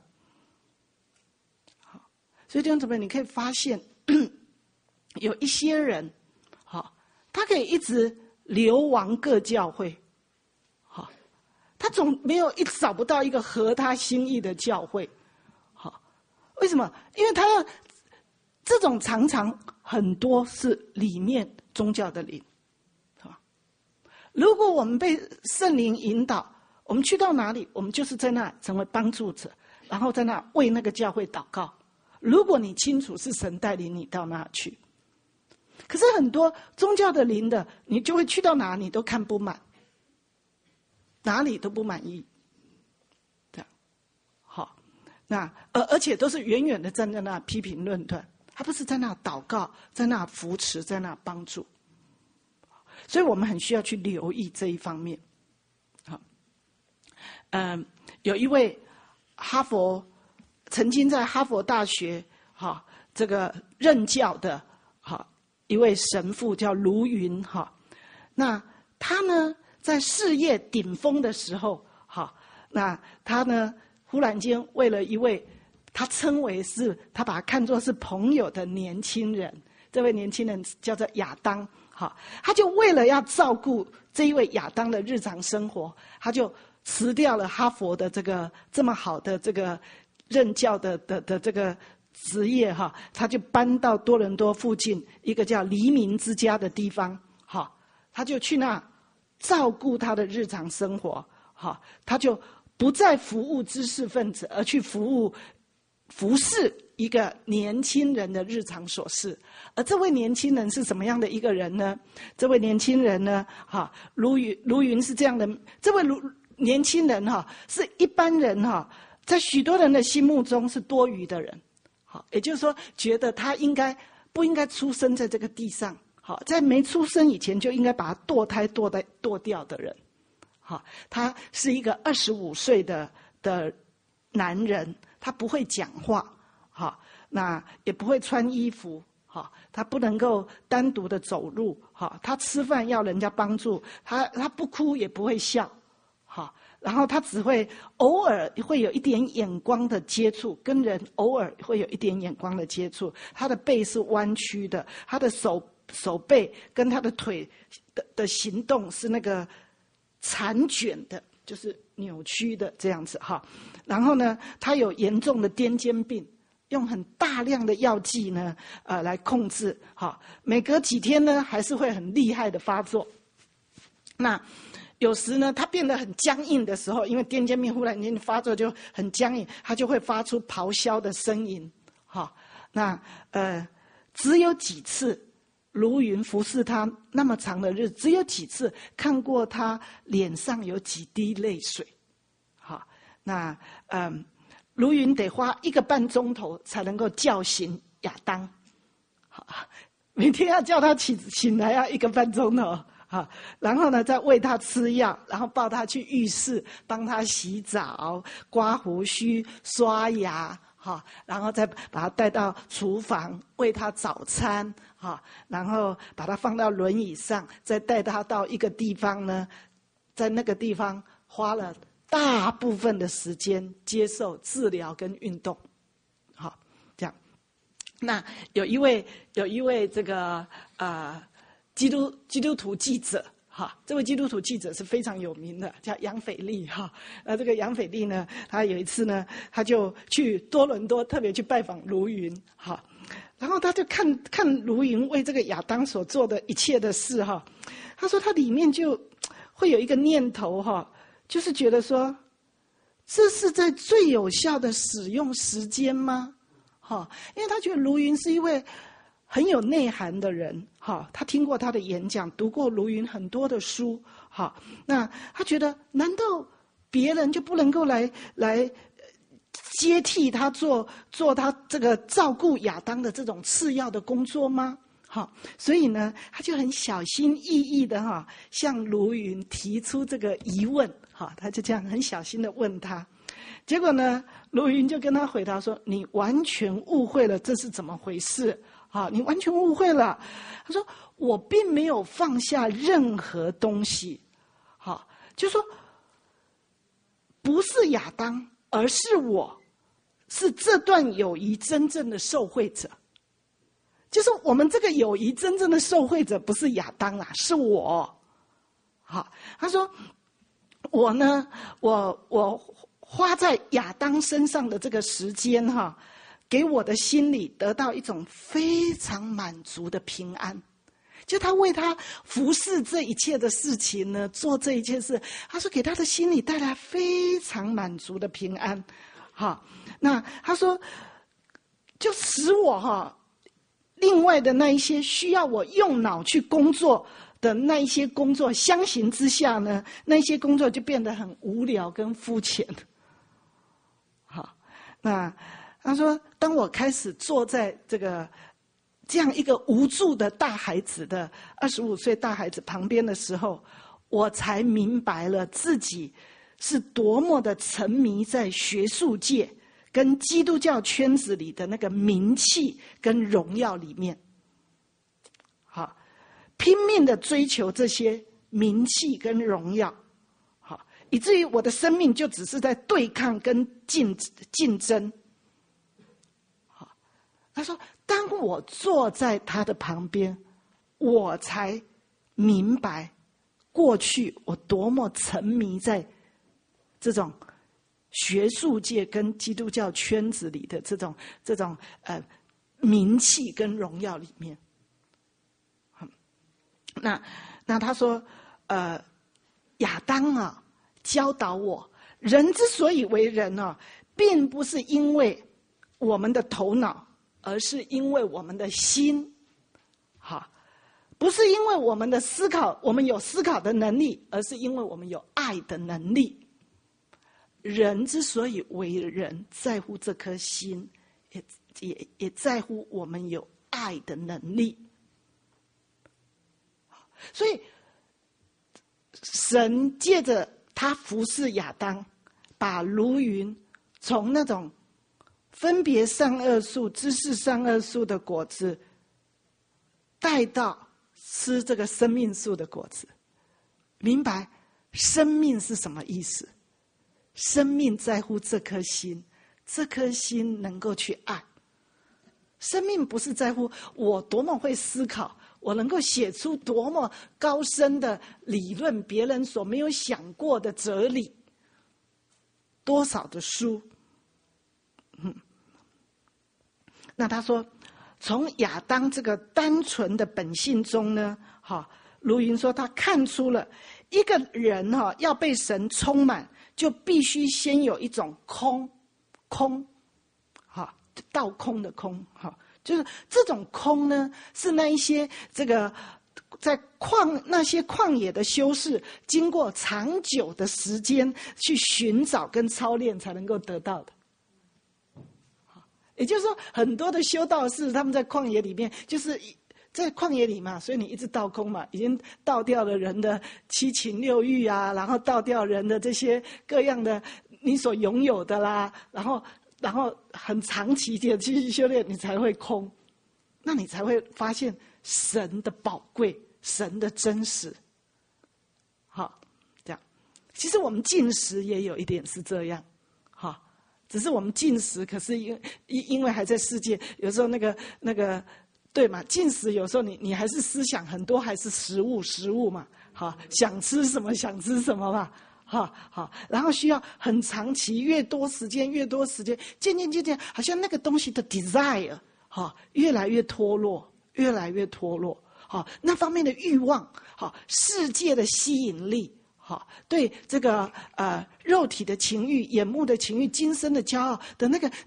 好，所以弟兄姊妹，你可以发现有一些人，好，他可以一直流亡各教会，好，他总找不到一个合他心意的教会。好，为什么？因为他要。这种常常很多是里面宗教的灵，是吧？如果我们被圣灵引导，我们去到哪里，我们就是在那成为帮助者，然后在那为那个教会祷告。如果你清楚是神带领你到那去，可是很多宗教的灵的，你就会去到哪里都看不满，哪里都不满意，这样。好，那而且都是远远的站在那批评论断。他不是在那祷告，在那扶持，在那帮助，所以我们很需要去留意这一方面。好，有一位曾经在哈佛大学这个任教的一位神父叫卢云那他呢在事业顶峰的时候那他呢忽然间为了一位。他称为是，他把他看作是朋友的年轻人。这位年轻人叫做亚当，他就为了要照顾这一位亚当的日常生活，他就辞掉了哈佛的这么好的这个任教的这个职业他就搬到多伦多附近一个叫黎明之家的地方，他就去那照顾他的日常生活，他就不再服务知识分子，而去服侍一个年轻人的日常琐事。而这位年轻人是什么样的一个人呢？这位年轻人呢卢云是这样的，这位年轻人是一般人在许多人的心目中是多余的人，也就是说觉得他不应该出生在这个地上，在没出生以前就应该把他堕胎堕掉的人。他是一个25岁的男人，他不会讲话，那也不会穿衣服，他不能够单独的走路，他吃饭要人家帮助，他不哭也不会笑，然后他只会偶尔会有一点眼光的接触，跟人偶尔会有一点眼光的接触。他的背是弯曲的，他的手背跟他的腿的行动是那个残卷的， 就是扭曲的这样子哈。然后呢，他有严重的癫痫病，用很大量的药剂呢，来控制哈。每隔几天呢，还是会很厉害的发作。那有时呢，他变得很僵硬的时候，因为癫痫病忽然间发作就很僵硬，他就会发出咆哮的声音，哈。那只有几次，卢云服侍他那么长的日子，只有几次看过他脸上有几滴泪水，好。那卢云得花1个半钟头才能够叫醒亚当，好，每天要叫他醒来要1个半钟头。好，然后呢，再喂他吃药，然后抱他去浴室，帮他洗澡、刮胡须、刷牙，哈，然后再把他带到厨房喂他早餐，哈，然后把他放到轮椅上，再带他到一个地方呢，在那个地方花了大部分的时间接受治疗跟运动，好，这样。那有一位这个基督徒记者，哈，这位基督徒记者是非常有名的，叫杨斐利，哈。这个杨斐利呢，他有一次呢，他就去多伦多，特别去拜访卢云，哈。然后他就看卢云为这个亚当所做的一切的事，哈。他说他里面就会有一个念头，哈，就是觉得说，这是在最有效的使用时间吗？哈，因为他觉得卢云是一位很有内涵的人，哈，他听过他的演讲，读过卢云很多的书，哈，那他觉得，难道别人就不能够来接替他做他这个照顾亚当的这种次要的工作吗？好，所以呢，他就很小心翼翼的哈，向卢云提出这个疑问，哈，他就这样很小心的问他，结果呢，卢云就跟他回答说：“你完全误会了，这是怎么回事？”好，你完全误会了。他说：“我并没有放下任何东西。”好，就说不是亚当，而是我，是这段友谊真正的受惠者。就是我们这个友谊真正的受惠者不是亚当啦，是我。好，他说我呢，我花在亚当身上的这个时间哈。给我的心里得到一种非常满足的平安，就他为他服侍这一切的事情呢，做这一切事，他说给他的心里带来非常满足的平安。好，那他说就使我哈，另外的那一些需要我用脑去工作的那一些工作，相形之下呢，那一些工作就变得很无聊跟肤浅。好，那他说当我开始坐在这样一个无助的大孩子的25岁大孩子旁边的时候，我才明白了自己是多么的沉迷在学术界跟基督教圈子里的那个名气跟荣耀里面，好，拼命的追求这些名气跟荣耀，好，以至于我的生命就只是在对抗跟竞争。他说当我坐在他的旁边，我才明白过去我多么沉迷在这种学术界跟基督教圈子里的这种名气跟荣耀里面。那他说亚当啊教导我，人之所以为人啊，并不是因为我们的头脑，而是因为我们的心，好，不是因为我们的思考，我们有思考的能力，而是因为我们有爱的能力。人之所以为人，在乎这颗心，也在乎我们有爱的能力。所以，神借着他服侍亚当，把卢云从那种分别善恶树、知识善恶树的果子，带到吃这个生命树的果子，明白生命是什么意思？生命在乎这颗心，这颗心能够去爱。生命不是在乎我多么会思考，我能够写出多么高深的理论，别人所没有想过的哲理。 多少的书。那他说，从亚当这个单纯的本性中呢，卢云说他看出了一个人要被神充满，就必须先有一种空，倒空的空，就是这种空呢，是那一些这个在那些旷野的修士，经过长久的时间去寻找跟操练才能够得到的。也就是说，很多的修道士他们在旷野里面，就是在旷野里嘛，所以你一直倒空嘛，已经倒掉了人的七情六欲啊，然后倒掉人的这些各样的你所拥有的啦，然后很长期的去修炼，你才会空，那你才会发现神的宝贵，神的真实。好，这样，其实我们进食也有一点是这样，只是我们进食，可是因为还在世界，有时候那个对嘛，进食有时候你还是思想很多，还是食物嘛，想吃什么嘛，然后需要很长期，越多时间，渐渐，好像那个东西的 desire 越来越脱落，那方面的欲望，世界的吸引力。对这个肉体的情欲、眼目的情欲、今生的骄傲的那个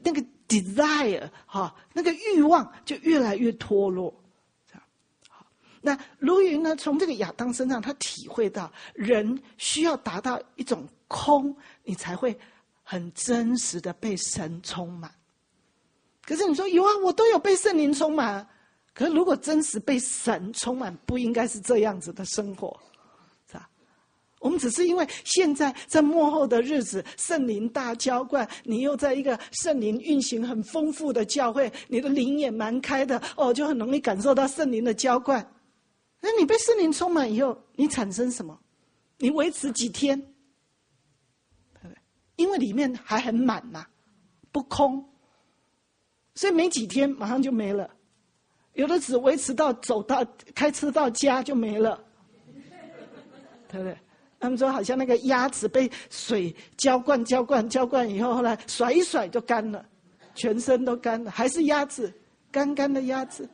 desire 那个欲望就越来越脱落。那卢云呢，从这个亚当身上，他体会到人需要达到一种空，你才会很真实的被神充满。可是你说有啊，我都有被圣灵充满，可是如果真实被神充满，不应该是这样子的生活。我们只是因为现在在末后的日子，圣灵大浇灌，你又在一个圣灵运行很丰富的教会，你的灵也蛮开的，就很容易感受到圣灵的浇灌。那你被圣灵充满以后，你产生什么？你维持几天？对不对？因为里面还很满嘛，不空，所以没几天马上就没了。有的只维持到开车到家就没了，对不对？他们说好像那个鸭子被水浇灌以后，后来甩一甩就干了，全身都干了，还是鸭子，干的鸭子。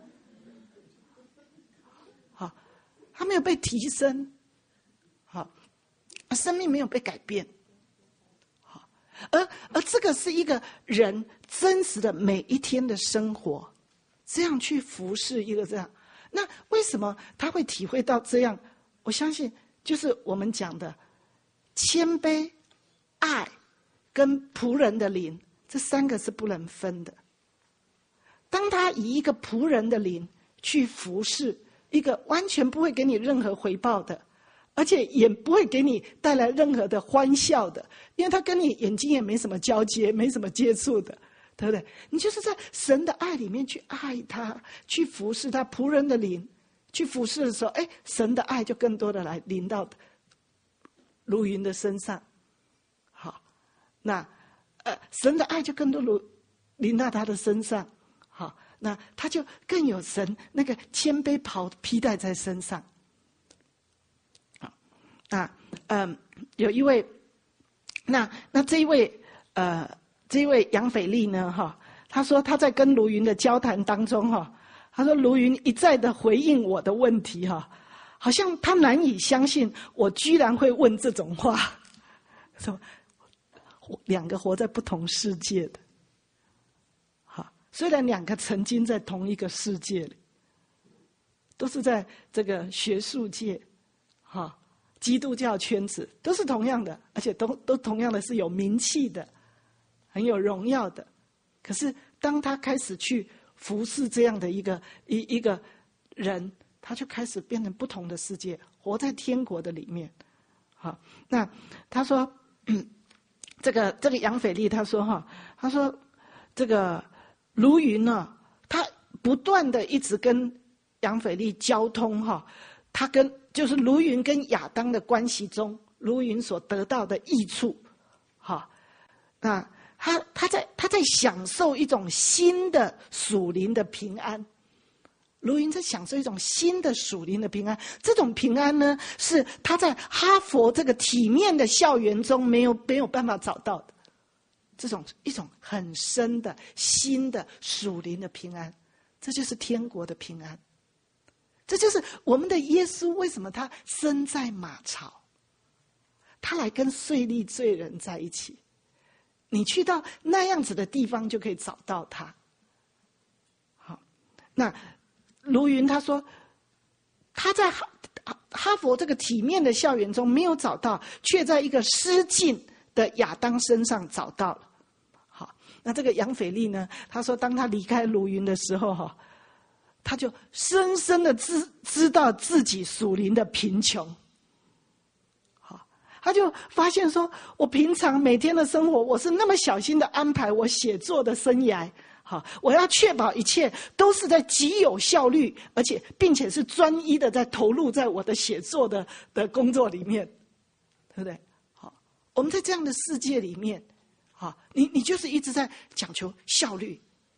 好，它没有被提升，好，生命没有被改变。好，而这个是一个人真实的每一天的生活，这样去服侍一个这样。那为什么他会体会到这样？我相信。就是我们讲的谦卑、爱跟仆人的灵，这三个是不能分的。当他以一个仆人的灵去服侍一个完全不会给你任何回报的，而且也不会给你带来任何的欢笑的，因为他跟你眼睛也没什么交接，没什么接触的，对不对？你就是在神的爱里面去爱他，去服侍他，仆人的灵。去服侍的时候，神的爱就更多的来临到卢云的身上。好，那神的爱就更多临到他的身上。好，那他就更有神那个谦卑披戴在身上。好，那有一位，那这一位杨斐利呢，他说他在跟卢云的交谈当中，他说卢云一再的回应我的问题，好像他难以相信我居然会问这种话。说两个活在不同世界的，虽然两个曾经在同一个世界里，都是在这个学术界，基督教圈子都是同样的，而且都同样的是有名气的，很有荣耀的。可是当他开始去服侍这样的一个人，他就开始变成不同的世界，活在天国的里面。好，那他说，这个杨斐利他说这个卢云呢，他不断的一直跟杨斐利交通他就是卢云跟亚当的关系中，卢云所得到的益处，那他在享受一种新的属灵的平安。 卢云在享受一种新的属灵的平安。这种平安呢，是他在哈佛这个体面的校园中没有办法找到的。这种一种很深的新的属灵的平安，这就是天国的平安。这就是我们的耶稣为什么他生在马槽，他来跟税吏罪人在一起。你去到那样子的地方就可以找到他。好，那卢云他说他在哈佛这个体面的校园中没有找到，却在一个失敬的亚当身上找到了。好，那这个杨斐利呢，他说当他离开卢云的时候他就深深的知道自己属灵的贫穷。他就发现说，我平常每天的生活，我是那么小心的安排我写作的生涯，我要确保一切都是在极有效率，而且并且是专一的在投入在我的写作的工作里面，对不对？好，我们在这样的世界里面，你就是一直在讲求效率，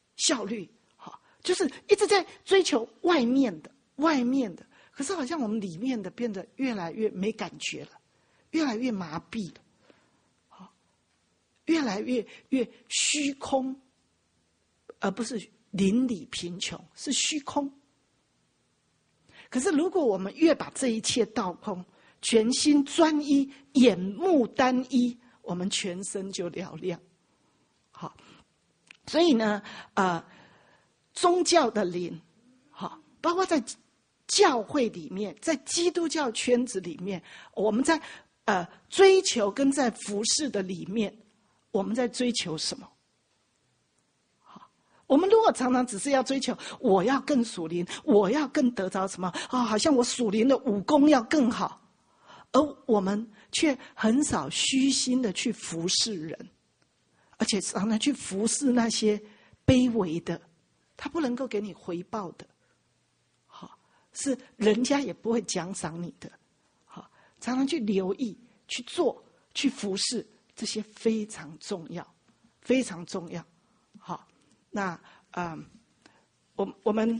就是一直在追求外面的，可是好像我们里面的变得越来越没感觉了。越来越麻痹了，越来越虚空，而不是邻里贫穷，是虚空。可是如果我们越把这一切倒空，全心专一，眼目单一，我们全身就嘹亮。好，所以呢，宗教的灵，包括在教会里面，在基督教圈子里面，我们在追求跟在服事的里面，我们在追求什么？好，我们如果常常只是要追求我要更属灵，我要更得着什么好像我属灵的武功要更好，而我们却很少虚心的去服事人，而且常常去服事那些卑微的，他不能够给你回报的，好，是人家也不会奖赏你的。常常去留意、去做、去服事，这些非常重要，非常重要。好，那我们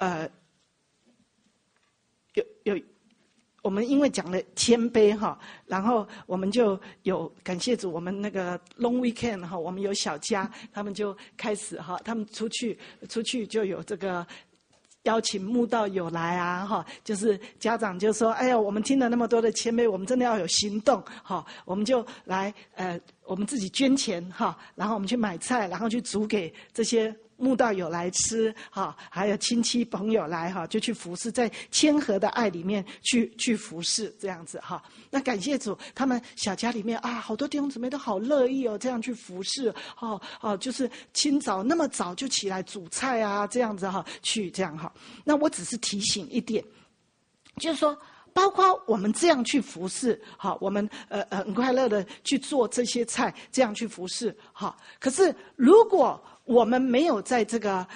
我们因为讲了谦卑然后我们就有感谢主，我们那个 long weekend 我们有小家，他们就开始他们出去就有这个。邀请慕道友来啊，就是家长就说，哎呀，我们听了那么多的谦卑，我们真的要有行动，我们就来，我们自己捐钱，然后我们去买菜，然后去煮给这些慕道友来吃，还有亲戚朋友来，就去服侍，在谦和的爱里面去服侍，这样子那感谢主，他们小家里面好多弟兄姊妹都好乐意这样去服侍，就是清早那么早就起来煮菜啊，这样子去这样那我只是提醒一点，就是说，包括我们这样去服侍，我们很快乐的去做这些菜，这样去服侍，可是如果我们没有在这个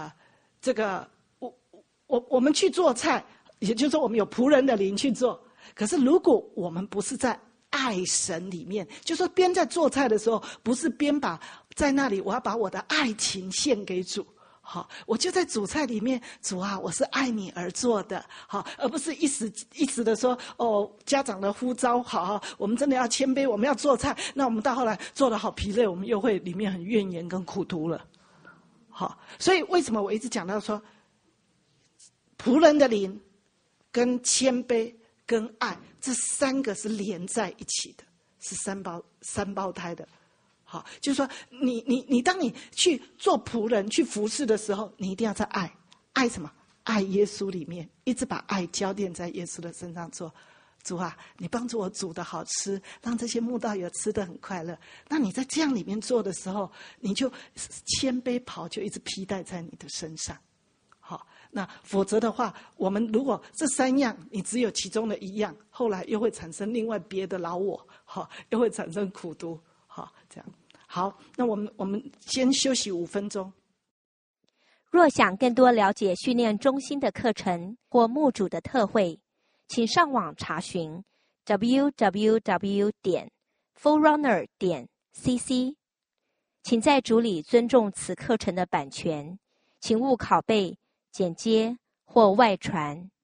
我们去做菜，也就是说我们有仆人的灵去做。可是如果我们不是在爱神里面，就说边在做菜的时候，不是边在那里我要把我的爱情献给主。我就在主菜里面，主啊，我是爱你而做的，而不是一时的说，家长的呼召，我们真的要谦卑，我们要做菜，那我们到后来做得好疲累，我们又会里面很怨言跟苦毒了。所以为什么我一直讲到说，仆人的灵跟谦卑跟爱这三个是连在一起的，是三胞胎的。就是说你当你去做仆人去服侍的时候，你一定要在爱什么？爱耶稣里面，一直把爱焦点在耶稣的身上做。主啊，你帮助我煮得好吃，让这些慕道友吃得很快乐。那你在这样里面做的时候，你就谦卑袍就一直披戴在你的身上。那否则的话，我们如果这三样你只有其中的一样，后来又会产生另外别的老我，又会产生苦毒。这样好，那我们先休息5分钟。
若想更多了解训练中心的课程或牧主的特会，请上网查询 www.forerunner.cc。请在主里尊重此课程的版权，请勿拷贝、剪接或外传，